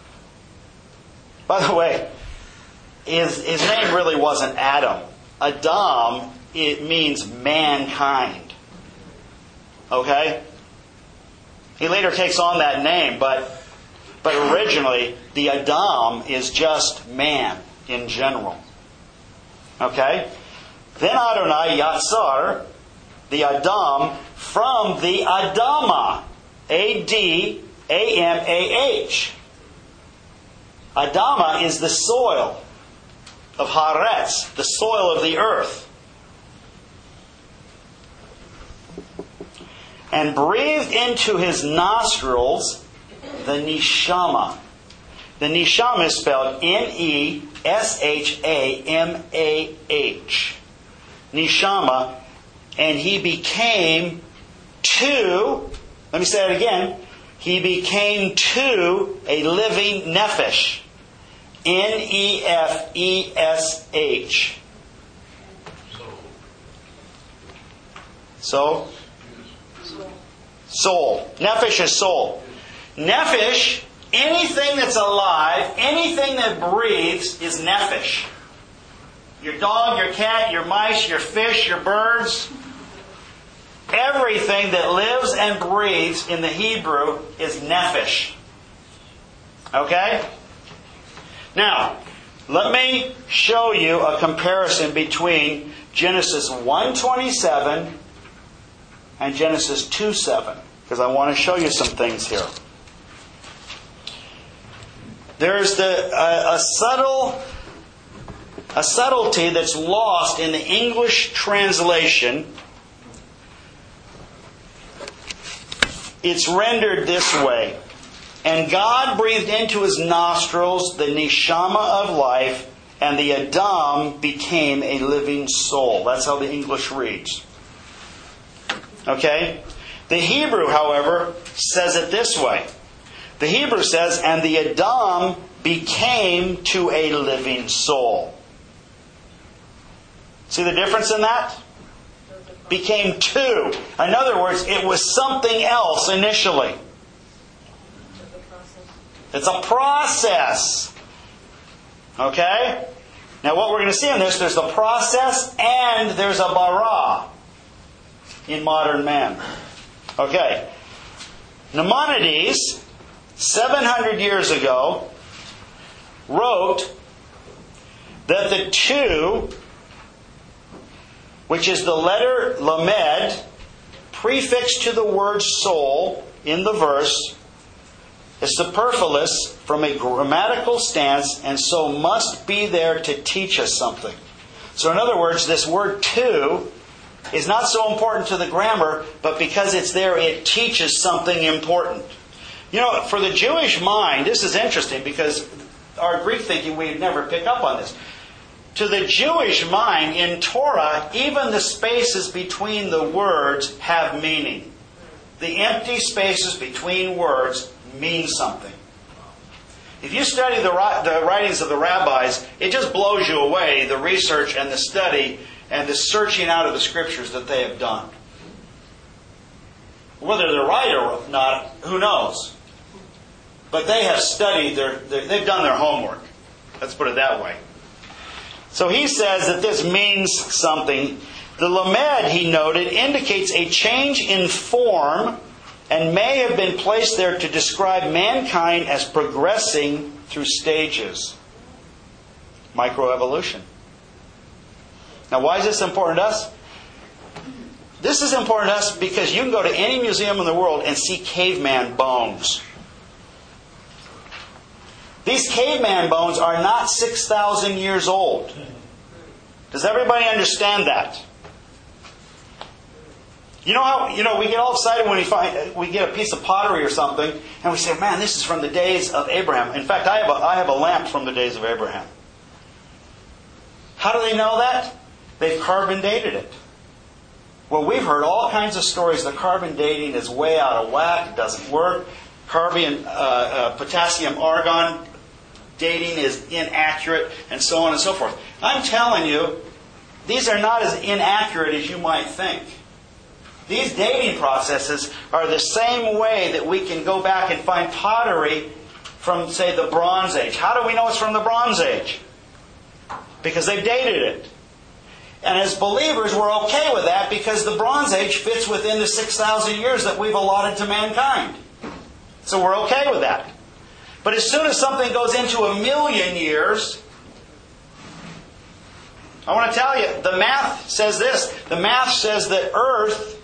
S1: By the way, his name really wasn't Adam. Adam, it means mankind. Okay? He later takes on that name, but originally, the Adam is just man in general. Okay? Then Adonai Yatzar, the Adam, from the Adama. A-D-A-M-A-H. Adama is the soil of Haaretz, the soil of the earth. And breathed into his nostrils the neshama. The neshama is spelled N-E-S-H-A-M-A-H. Neshama. And he became to, let me say it again, he became to a living nephesh. N-E-F-E-S-H. So? Soul. Nephesh is soul. Nephesh, anything that's alive, anything that breathes is nephesh. Your dog, your cat, your mice, your fish, your birds. Everything that lives and breathes in the Hebrew is nephesh. Okay? Now, let me show you a comparison between Genesis 1:27 and Genesis 2:7. because I want to show you some things here. There's a subtlety that's lost in the English translation. It's rendered this way. And God breathed into his nostrils the neshama of life, and the Adam became a living soul. That's how the English reads. Okay? The Hebrew, however, says it this way. The Hebrew says, and the Adam became to a living soul. See the difference in that? Became two. In other words, it was something else initially. It's a process. Okay? Now what we're going to see in this, there's the process and there's a bara in modern man. Okay. Maimonides, 700 years ago, wrote that the two, which is the letter lamed, prefixed to the word soul in the verse, is superfluous from a grammatical stance and so must be there to teach us something. So in other words, this word two is not so important to the grammar, but because it's there, it teaches something important. You know, for the Jewish mind, this is interesting because our Greek thinking, we'd never pick up on this. To the Jewish mind, in Torah, even the spaces between the words have meaning. The empty spaces between words mean something. If you study the writings of the rabbis, it just blows you away, the research and the study and the searching out of the scriptures that they have done. Whether they're right or not, who knows? But they have studied, they've done their homework. Let's put it that way. So he says that this means something. The lamed, he noted, indicates a change in form and may have been placed there to describe mankind as progressing through stages. Microevolution. Now, why is this important to us? This is important to us because you can go to any museum in the world and see caveman bones. These caveman bones are not 6,000 years old. Does everybody understand that? You know how we get all excited when we get a piece of pottery or something, and we say, "Man, this is from the days of Abraham." In fact, I have a lamp from the days of Abraham. How do they know that? They've carbon dated it. Well, we've heard all kinds of stories that carbon dating is way out of whack. It doesn't work. Potassium argon dating is inaccurate, and so on and so forth. I'm telling you, these are not as inaccurate as you might think. These dating processes are the same way that we can go back and find pottery from, say, the Bronze Age. How do we know it's from the Bronze Age? Because they've dated it. And as believers, we're okay with that because the Bronze Age fits within the 6,000 years that we've allotted to mankind. So we're okay with that. But as soon as something goes into 1,000,000 years, I want to tell you, the math says this. The math says that Earth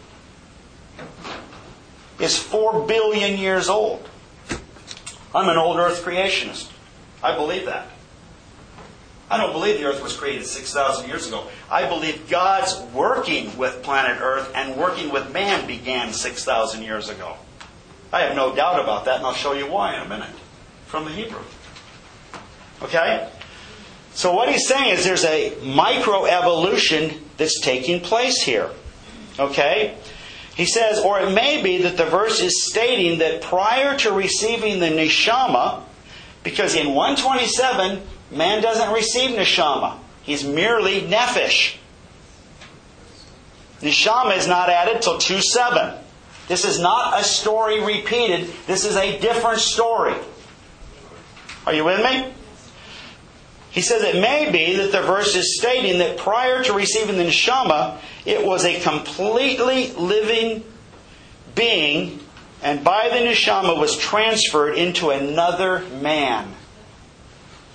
S1: is 4 billion years old. I'm an old Earth creationist. I believe that. I don't believe the Earth was created 6,000 years ago. I believe God's working with planet Earth and working with man began 6,000 years ago. I have no doubt about that, and I'll show you why in a minute from the Hebrew. Okay? So what he's saying is there's a microevolution that's taking place here. Okay? He says, or it may be that the verse is stating that prior to receiving the neshama, because in 127, man doesn't receive neshama. He's merely nephesh. Neshama is not added till 2:7. This is not a story repeated. This is a different story. Are you with me? He says it may be that the verse is stating that prior to receiving the neshama, it was a completely living being, and by the neshama was transferred into another man.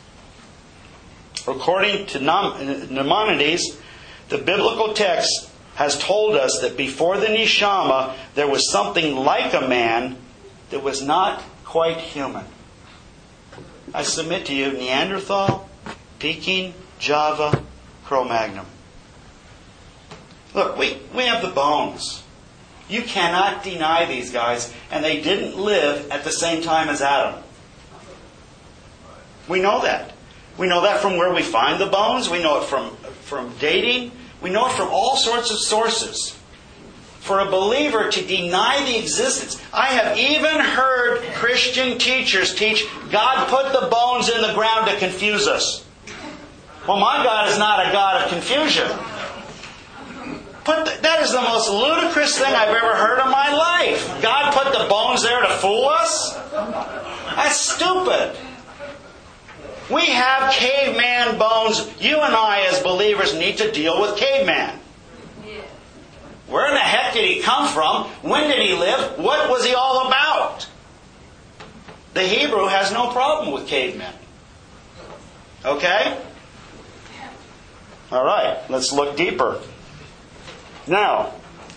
S1: According to Maimonides, the biblical text has told us that before the Neshama, there was something like a man that was not quite human. I submit to you, Neanderthal, Peking, Java, Cro-Magnon. Look, we have the bones. You cannot deny these guys, and they didn't live at the same time as Adam. We know that. We know that from where we find the bones. We know it from dating. We know it from all sorts of sources. For a believer to deny the existence. I have even heard Christian teachers teach God put the bones in the ground to confuse us. Well, my God is not a God of confusion. That is the most ludicrous thing I've ever heard in my life. God put the bones there to fool us? That's stupid. We have caveman bones. You and I as believers need to deal with caveman. Where in the heck did he come from? When did he live? What was he all about? The Hebrew has no problem with cavemen. Okay? All right, let's look deeper. Now,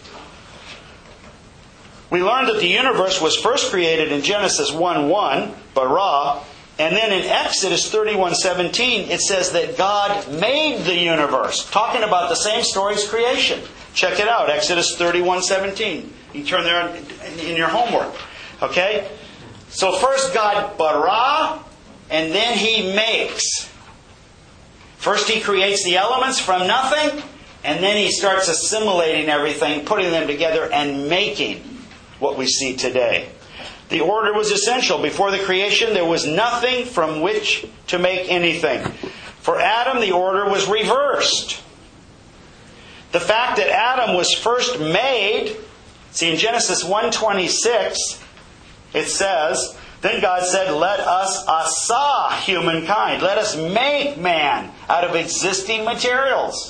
S1: we learned that the universe was first created in Genesis 1:1, bara, and then in Exodus 31:17 it says that God made the universe, talking about the same story as creation. Check it out, Exodus 31:17. You can turn there in your homework. Okay? So first God bara, and then He makes. First He creates the elements from nothing, and then He starts assimilating everything, putting them together, and making what we see today. The order was essential. Before the creation, there was nothing from which to make anything. For Adam, the order was reversed. The fact that Adam was first made, see in Genesis 1:26, it says, then God said, let us asa humankind. Let us make man out of existing materials.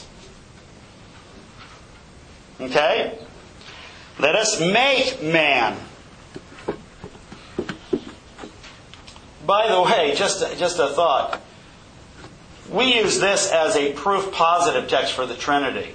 S1: Okay? Let us make man. By the way, just a thought. We use this as a proof positive text for the Trinity.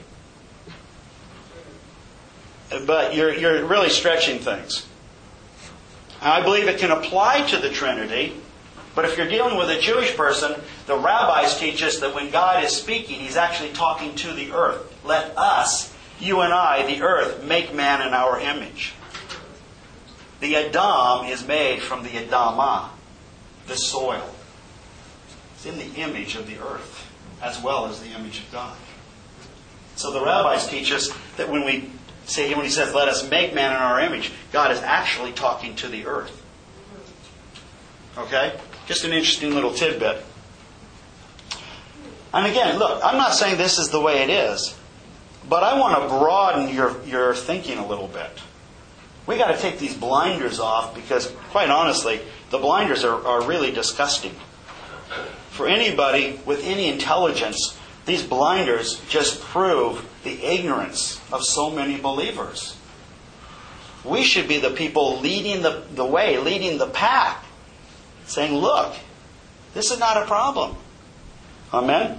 S1: But you're really stretching things. I believe it can apply to the Trinity, but if you're dealing with a Jewish person, the rabbis teach us that when God is speaking, He's actually talking to the earth. Let us, you and I, the earth, make man in our image. The Adam is made from the Adamah, the soil. It's in the image of the earth, as well as the image of God. So the rabbis teach us that when He says, let us make man in our image, God is actually talking to the earth. Okay? Just an interesting little tidbit. And again, look, I'm not saying this is the way it is, but I want to broaden your thinking a little bit. We got to take these blinders off because, quite honestly, the blinders are really disgusting. For anybody with any intelligence, these blinders just prove the ignorance of so many believers. We should be the people leading the way, leading the pack, saying, look, this is not a problem. Amen?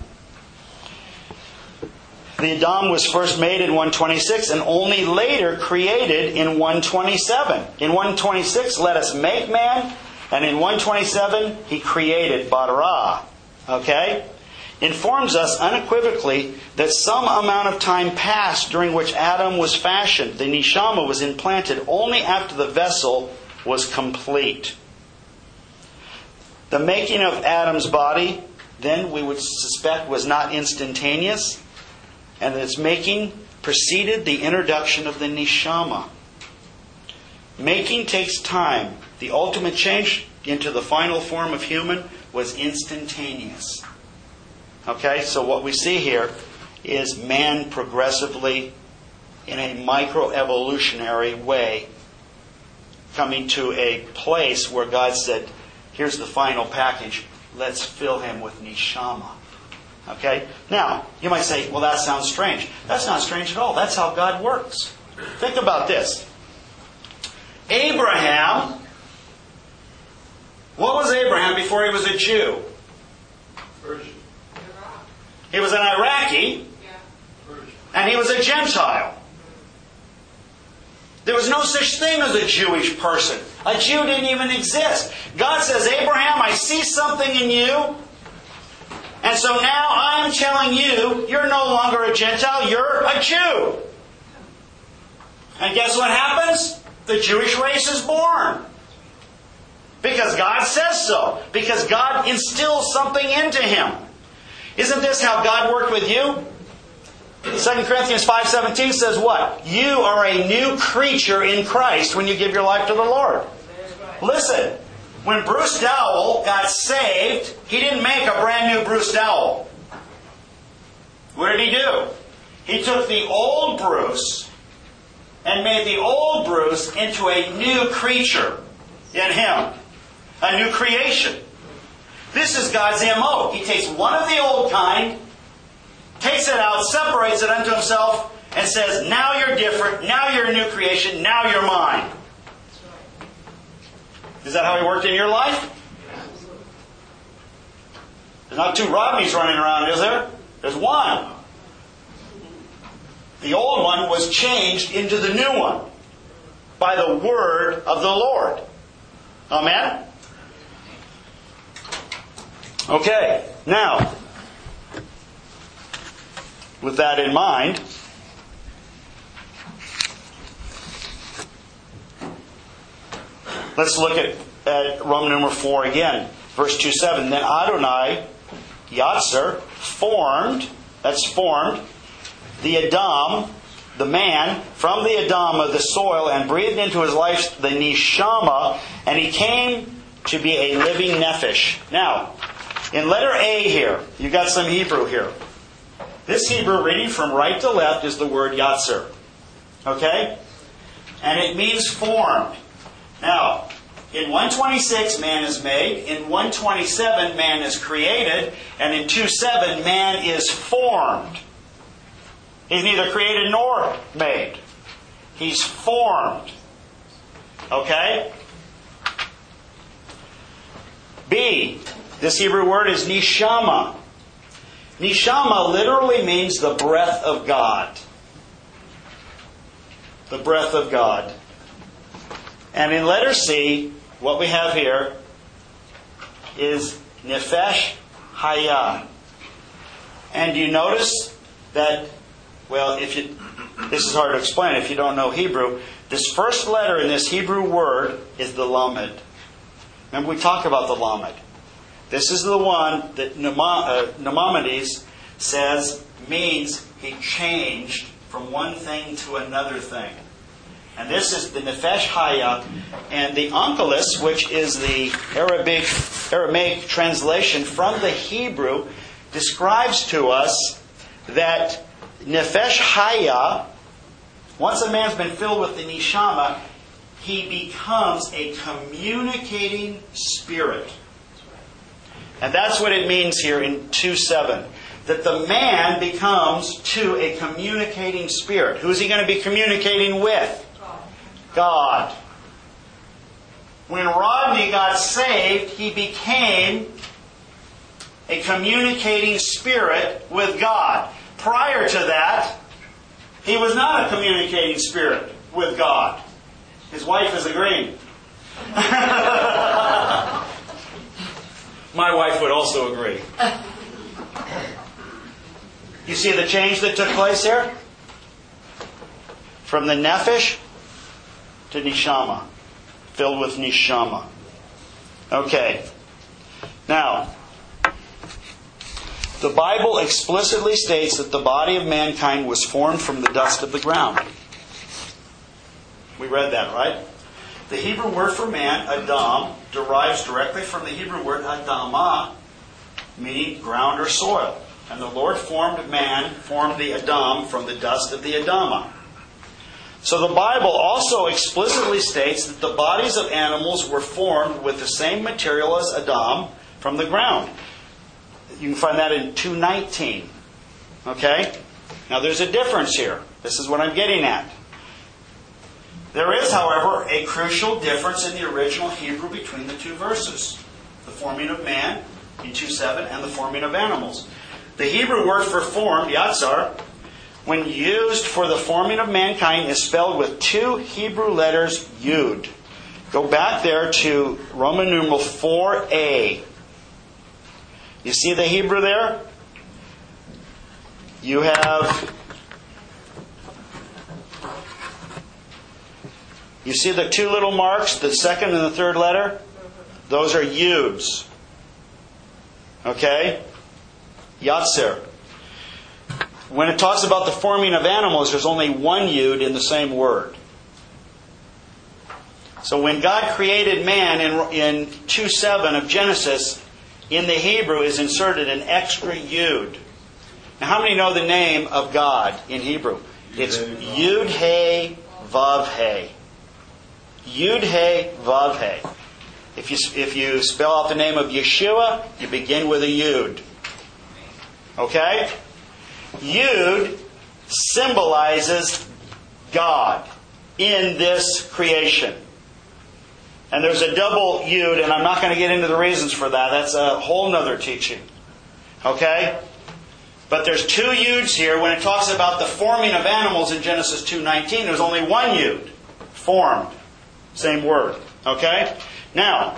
S1: The Adam was first made in 126 and only later created in 127. In 126, let us make man, and in 127, He created bara. Okay? Informs us unequivocally that some amount of time passed during which Adam was fashioned. The Neshama was implanted only after the vessel was complete. The making of Adam's body, then, we would suspect was not instantaneous, and that its making preceded the introduction of the Neshama. Making takes time. The ultimate change into the final form of human was instantaneous. Okay, so what we see here is man progressively, in a microevolutionary way, coming to a place where God said, here's the final package, let's fill him with Neshama. Okay? Now, you might say, well, that sounds strange. That's not strange at all. That's how God works. Think about this. Abraham, what was Abraham before he was a Jew?
S4: Persian.
S1: He was an Iraqi,
S4: Persian.
S1: and he was a Gentile. There was no such thing as a Jewish person. A Jew didn't even exist. God says, Abraham, I see something in you. And so now I'm telling you, you're no longer a Gentile, you're a Jew. And guess what happens? The Jewish race is born. Because God says so. Because God instills something into him. Isn't this how God worked with you? 2 Corinthians 5:17 says what? You are a new creature in Christ when you give your life to the Lord. Listen, when Bruce Dowell got saved, he didn't make a brand new Bruce Dowell. What did he do? He took the old Bruce and made the old Bruce into a new creature in him. A new creation. This is God's M.O. He takes one of the old kind, takes it out, separates it unto himself, and says, now you're different, now you're a new creation, now you're mine. Is that how he worked in your life? There's not two Rodneys running around, is there? There's one. The old one was changed into the new one by the word of the Lord. Amen? Okay, now, with that in mind, let's look at Roman numeral 4 again. Verse 2:7. Then Adonai, Yatzer, formed the Adam, the man, from the Adam of the soil, and breathed into his life the Neshama, and he came to be a living nephesh. Now, in letter A here, you've got some Hebrew here. This Hebrew, reading from right to left, is the word Yatzer. Okay? And it means formed. Now, in 126, man is made. In 127, man is created. And in 2:7, man is formed. He's neither created nor made. He's formed. Okay? B. This Hebrew word is neshama. Neshama literally means the breath of God. The breath of God. And in letter C, what we have here is nefesh hayah. And you notice that, well, this is hard to explain if you don't know Hebrew. This first letter in this Hebrew word is the lamed. Remember we talked about the lamed. This is the one that Maimonides says means he changed from one thing to another thing. And this is the Nefesh Hayah. And the Onkelos, which is the Aramaic translation from the Hebrew, describes to us that Nefesh Hayah, once a man's been filled with the Neshama, he becomes a communicating spirit. And that's what it means here in 2:7. That the man becomes to a communicating spirit. Who is he going to be communicating with? God. When Rodney got saved, he became a communicating spirit with God. Prior to that, he was not a communicating spirit with God. His wife is agreeing. My wife would also agree. You see the change that took place here? From the nephesh to neshama. Filled with neshama. Okay. Now, the Bible explicitly states that the body of mankind was formed from the dust of the ground. We read that, right? The Hebrew word for man, Adam, derives directly from the Hebrew word Adamah, meaning ground or soil. And the Lord formed the Adam from the dust of the Adamah. So the Bible also explicitly states that the bodies of animals were formed with the same material as Adam from the ground. You can find that in 2:19. Okay? Now there's a difference here. This is what I'm getting at. There is, however, a crucial difference in the original Hebrew between the two verses. The forming of man in 2:7 and the forming of animals. The Hebrew word for formed, yatzar, when used for the forming of mankind, is spelled with 2 Hebrew letters, Yud. Go back there to Roman numeral 4a. You see the Hebrew there? You have... You see the 2 little marks, the second and the third letter? Those are Yuds. Okay? Yatzer. When it talks about the forming of animals, there's only 1 Yud in the same word. So when God created man in 2:7 of Genesis, in the Hebrew is inserted an extra Yud. Now how many know the name of God in Hebrew? It's Yud He Vav He. Yud He Vav He. If you spell out the name of Yeshua, you begin with a Yud. Okay? Yud symbolizes God in this creation. And there's a double Yud, and I'm not going to get into the reasons for that. That's a whole nother teaching. Okay? But there's 2 Yuds here. When it talks about the forming of animals in Genesis 2:19, there's only 1 Yud. Formed. Same word. Okay? Now,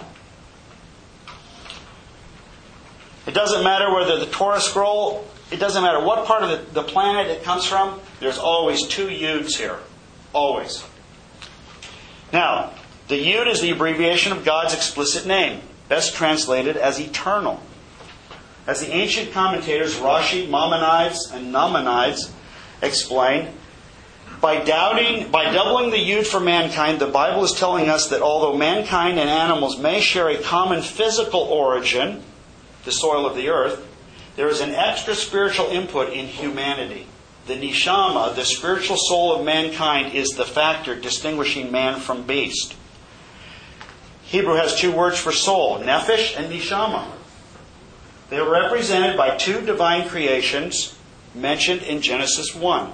S1: it doesn't matter whether the Torah scroll, it doesn't matter what part of the planet it comes from, there's always 2 Yuds here. Always. Now, the Yud is the abbreviation of God's explicit name, best translated as eternal. As the ancient commentators Rashi, Maimonides, and Nachmanides explain, by doubling the Yud for mankind, the Bible is telling us that although mankind and animals may share a common physical origin, the soil of the earth, there is an extra spiritual input in humanity. The neshama, the spiritual soul of mankind, is the factor distinguishing man from beast. Hebrew has 2 words for soul, nephesh and neshama. They are represented by 2 divine creations mentioned in Genesis 1.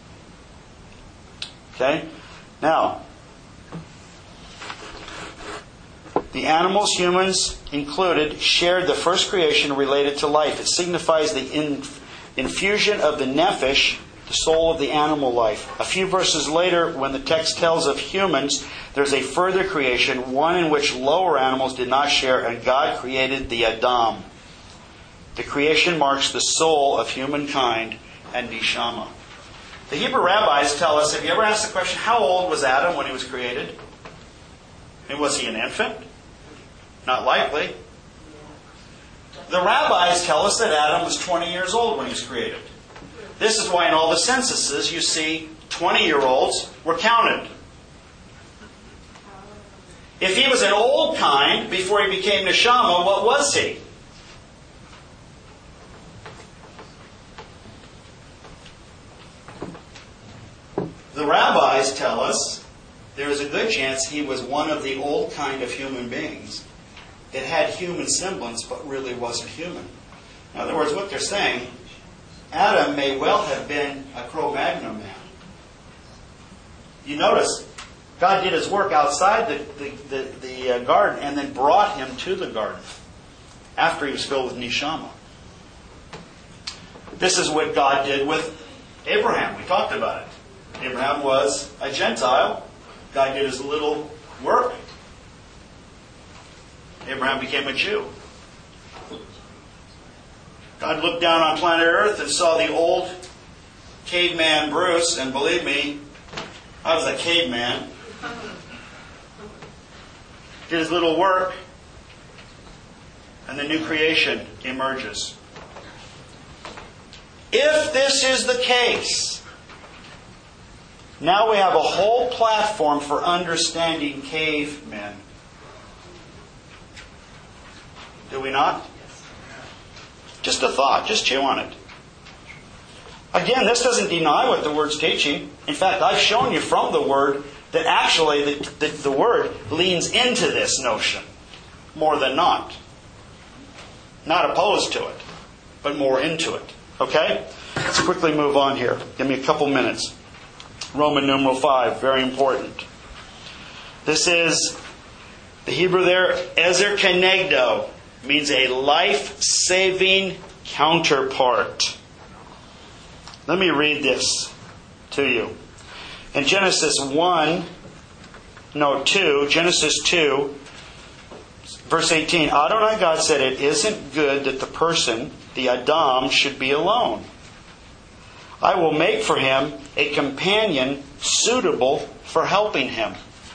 S1: Okay? Now, the animals, humans included, shared the first creation related to life. It signifies the infusion of the nephesh, the soul of the animal life. A few verses later, when the text tells of humans, there's a further creation, one in which lower animals did not share, and God created the Adam. The creation marks the soul of humankind and neshama. The Hebrew rabbis tell us, have you ever asked the question, how old was Adam when he was created? And was he an infant? Not likely. The rabbis tell us that Adam was 20 years old when he was created. This is why in all the censuses you see 20-year-olds were counted. If he was an old kind before he became neshama, what was he? The rabbis tell us there is a good chance he was one of the old kind of human beings that had human semblance but really wasn't human. In other words, what they're saying, Adam may well have been a Cro-Magnon man. You notice, God did His work outside the garden and then brought him to the garden after he was filled with neshama. This is what God did with Abraham. We talked about it. Abraham was a Gentile. God did His little work. Abraham became a Jew. God looked down on planet Earth and saw the old caveman Bruce, and believe me, I was a caveman. Did His little work, and the new creation emerges. If this is the case, now we have a whole platform for understanding cavemen. Do we not? Just a thought. Just chew on it. Again, this doesn't deny what the Word's teaching. In fact, I've shown you from the Word that actually the Word leans into this notion more than not. Not opposed to it, but more into it. Okay? Let's quickly move on here. Give me a couple minutes. Roman numeral 5, very important. This is, the Hebrew there, Ezer Kenegdo, means a life-saving counterpart. Let me read this to you. In Genesis 2, verse 18, Adonai God said, "It isn't good that the person, the Adam, should be alone. I will make for him a companion suitable for helping him."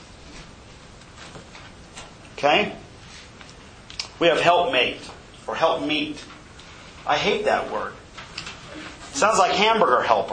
S1: Okay? We have helpmate or helpmeet. I hate that word. It sounds like hamburger helper.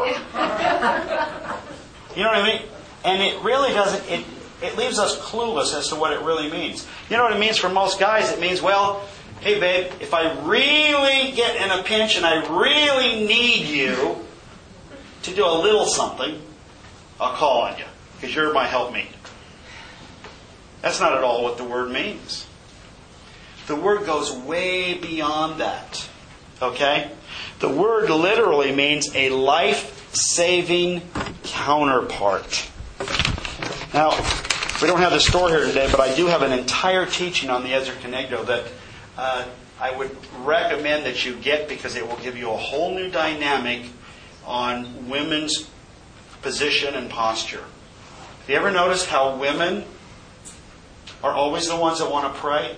S1: You know what I mean? And it really doesn't, it leaves us clueless as to what it really means. You know what it means for most guys? It means, well, hey babe, if I really get in a pinch and I really need you to do a little something, I'll call on you because you're my helpmeet. That's not at all what the word means. The word goes way beyond that. Okay? The word literally means a life-saving counterpart. Now, we don't have the store here today, but I do have an entire teaching on the Ezer Kenegdo that I would recommend that you get because it will give you a whole new dynamic on women's position and posture. Have you ever noticed how women are always the ones that want to pray?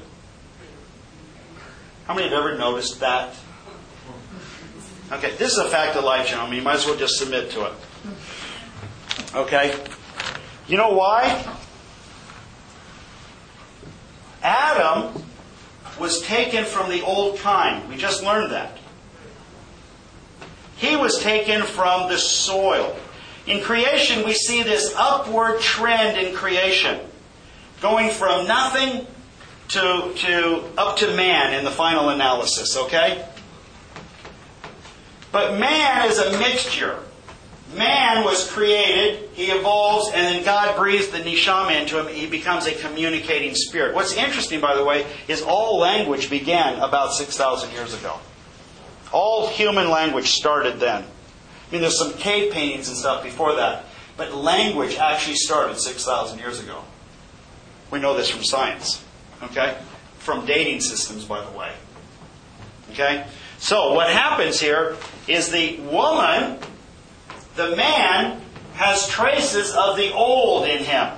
S1: How many have ever noticed that? Okay, this is a fact of life, gentlemen. You might as well just submit to it. Okay? You know why? Adam was taken from the old kind. We just learned that. He was taken from the soil. In creation, we see this upward trend in creation. Going from nothing to up to man in the final analysis, okay? But man is a mixture. Man was created, he evolves, and then God breathes the neshama into him. He becomes a communicating spirit. What's interesting, by the way, is all language began about 6,000 years ago. All human language started then. I mean, there's some cave paintings and stuff before that, but language actually started 6,000 years ago. We know this from science. Okay? From dating systems, by the way. Okay? So, what happens here is the woman, the man, has traces of the old in him.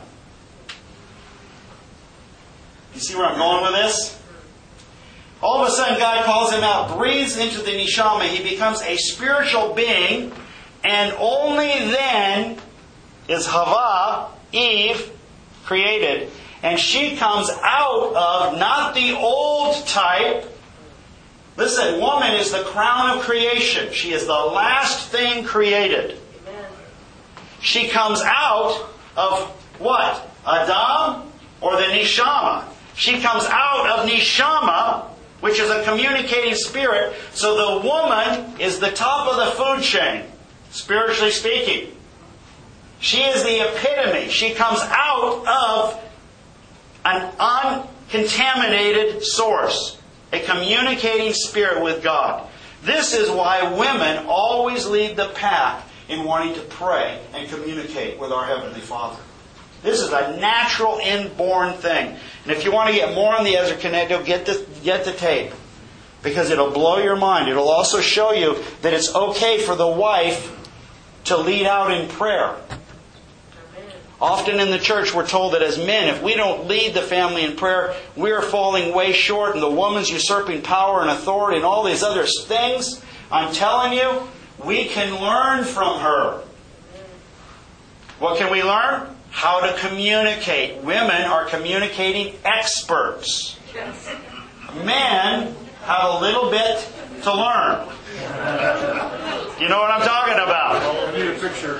S1: You see where I'm going with this? All of a sudden, God calls him out, breathes into the neshama. He becomes a spiritual being, and only then is Hava, Eve, created. And she comes out of not the old type. Listen, woman is the crown of creation. She is the last thing created. Amen. She comes out of what? Adam or the neshama. She comes out of neshama, which is a communicating spirit. So the woman is the top of the food chain, spiritually speaking. She is the epitome. She comes out of an uncontaminated source, a communicating spirit with God. This is why women always lead the pack in wanting to pray and communicate with our Heavenly Father. This is a natural, inborn thing. And if you want to get more on the Ezer Kenegdo, get the tape. Because it'll blow your mind. It'll also show you that it's okay for the wife to lead out in prayer. Often in the church we're told that as men, if we don't lead the family in prayer, we're falling way short and the woman's usurping power and authority and all these other things. I'm telling you, we can learn from her. What can we learn? How to communicate. Women are communicating experts. Men have a little bit to learn. You know what I'm talking about?
S4: I need a picture.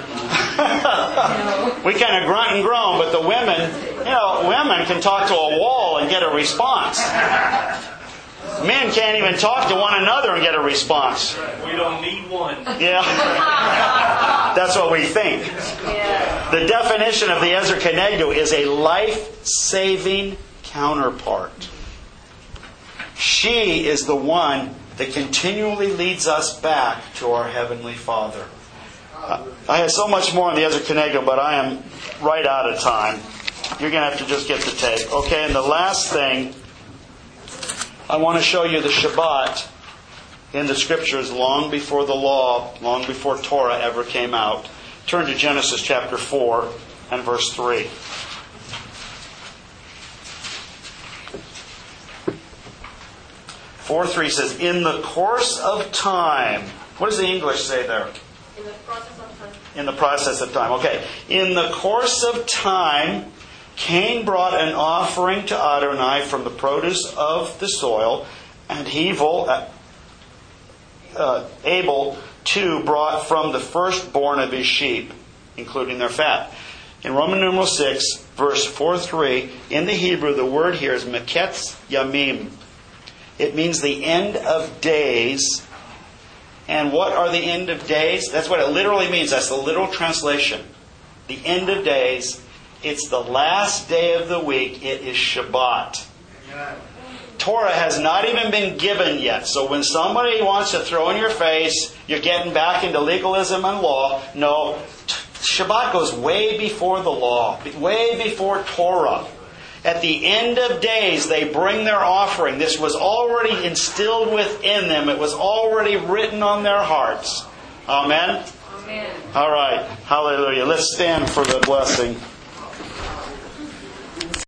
S1: We kind of grunt and groan, but the women, women can talk to a wall and get a response. Men can't even talk to one another and get a response.
S4: We don't need one.
S1: Yeah. That's what we think. The definition of the Ezer Kenegdo is a life-saving counterpart. She is the one that continually leads us back to our Heavenly Father. I have so much more on the Ezer Kenegdo, but I am right out of time. You're going to have to just get the tape. Okay, and the last thing, I want to show you the Shabbat in the Scriptures long before the law, long before Torah ever came out. Turn to Genesis chapter 4 and verse 3. Four 3 says, in the course of time. What does the English say there?
S3: In the process of time.
S1: In the process of time. Okay. In the course of time, Cain brought an offering to Adonai from the produce of the soil, and Abel too brought from the firstborn of his sheep, including their fat. In Roman numeral 6, verse 4-3, in the Hebrew, the word here is Meketz Yamim. It means the end of days. And what are the end of days? That's what it literally means. That's the literal translation. The end of days. It's the last day of the week. It is Shabbat. Torah has not even been given yet. So when somebody wants to throw in your face, you're getting back into legalism and law. No, Shabbat goes way before the law, way before Torah. At the end of days, they bring their offering. This was already instilled within them. It was already written on their hearts. Amen?
S3: Amen.
S1: All right. Hallelujah. Let's stand for the blessing.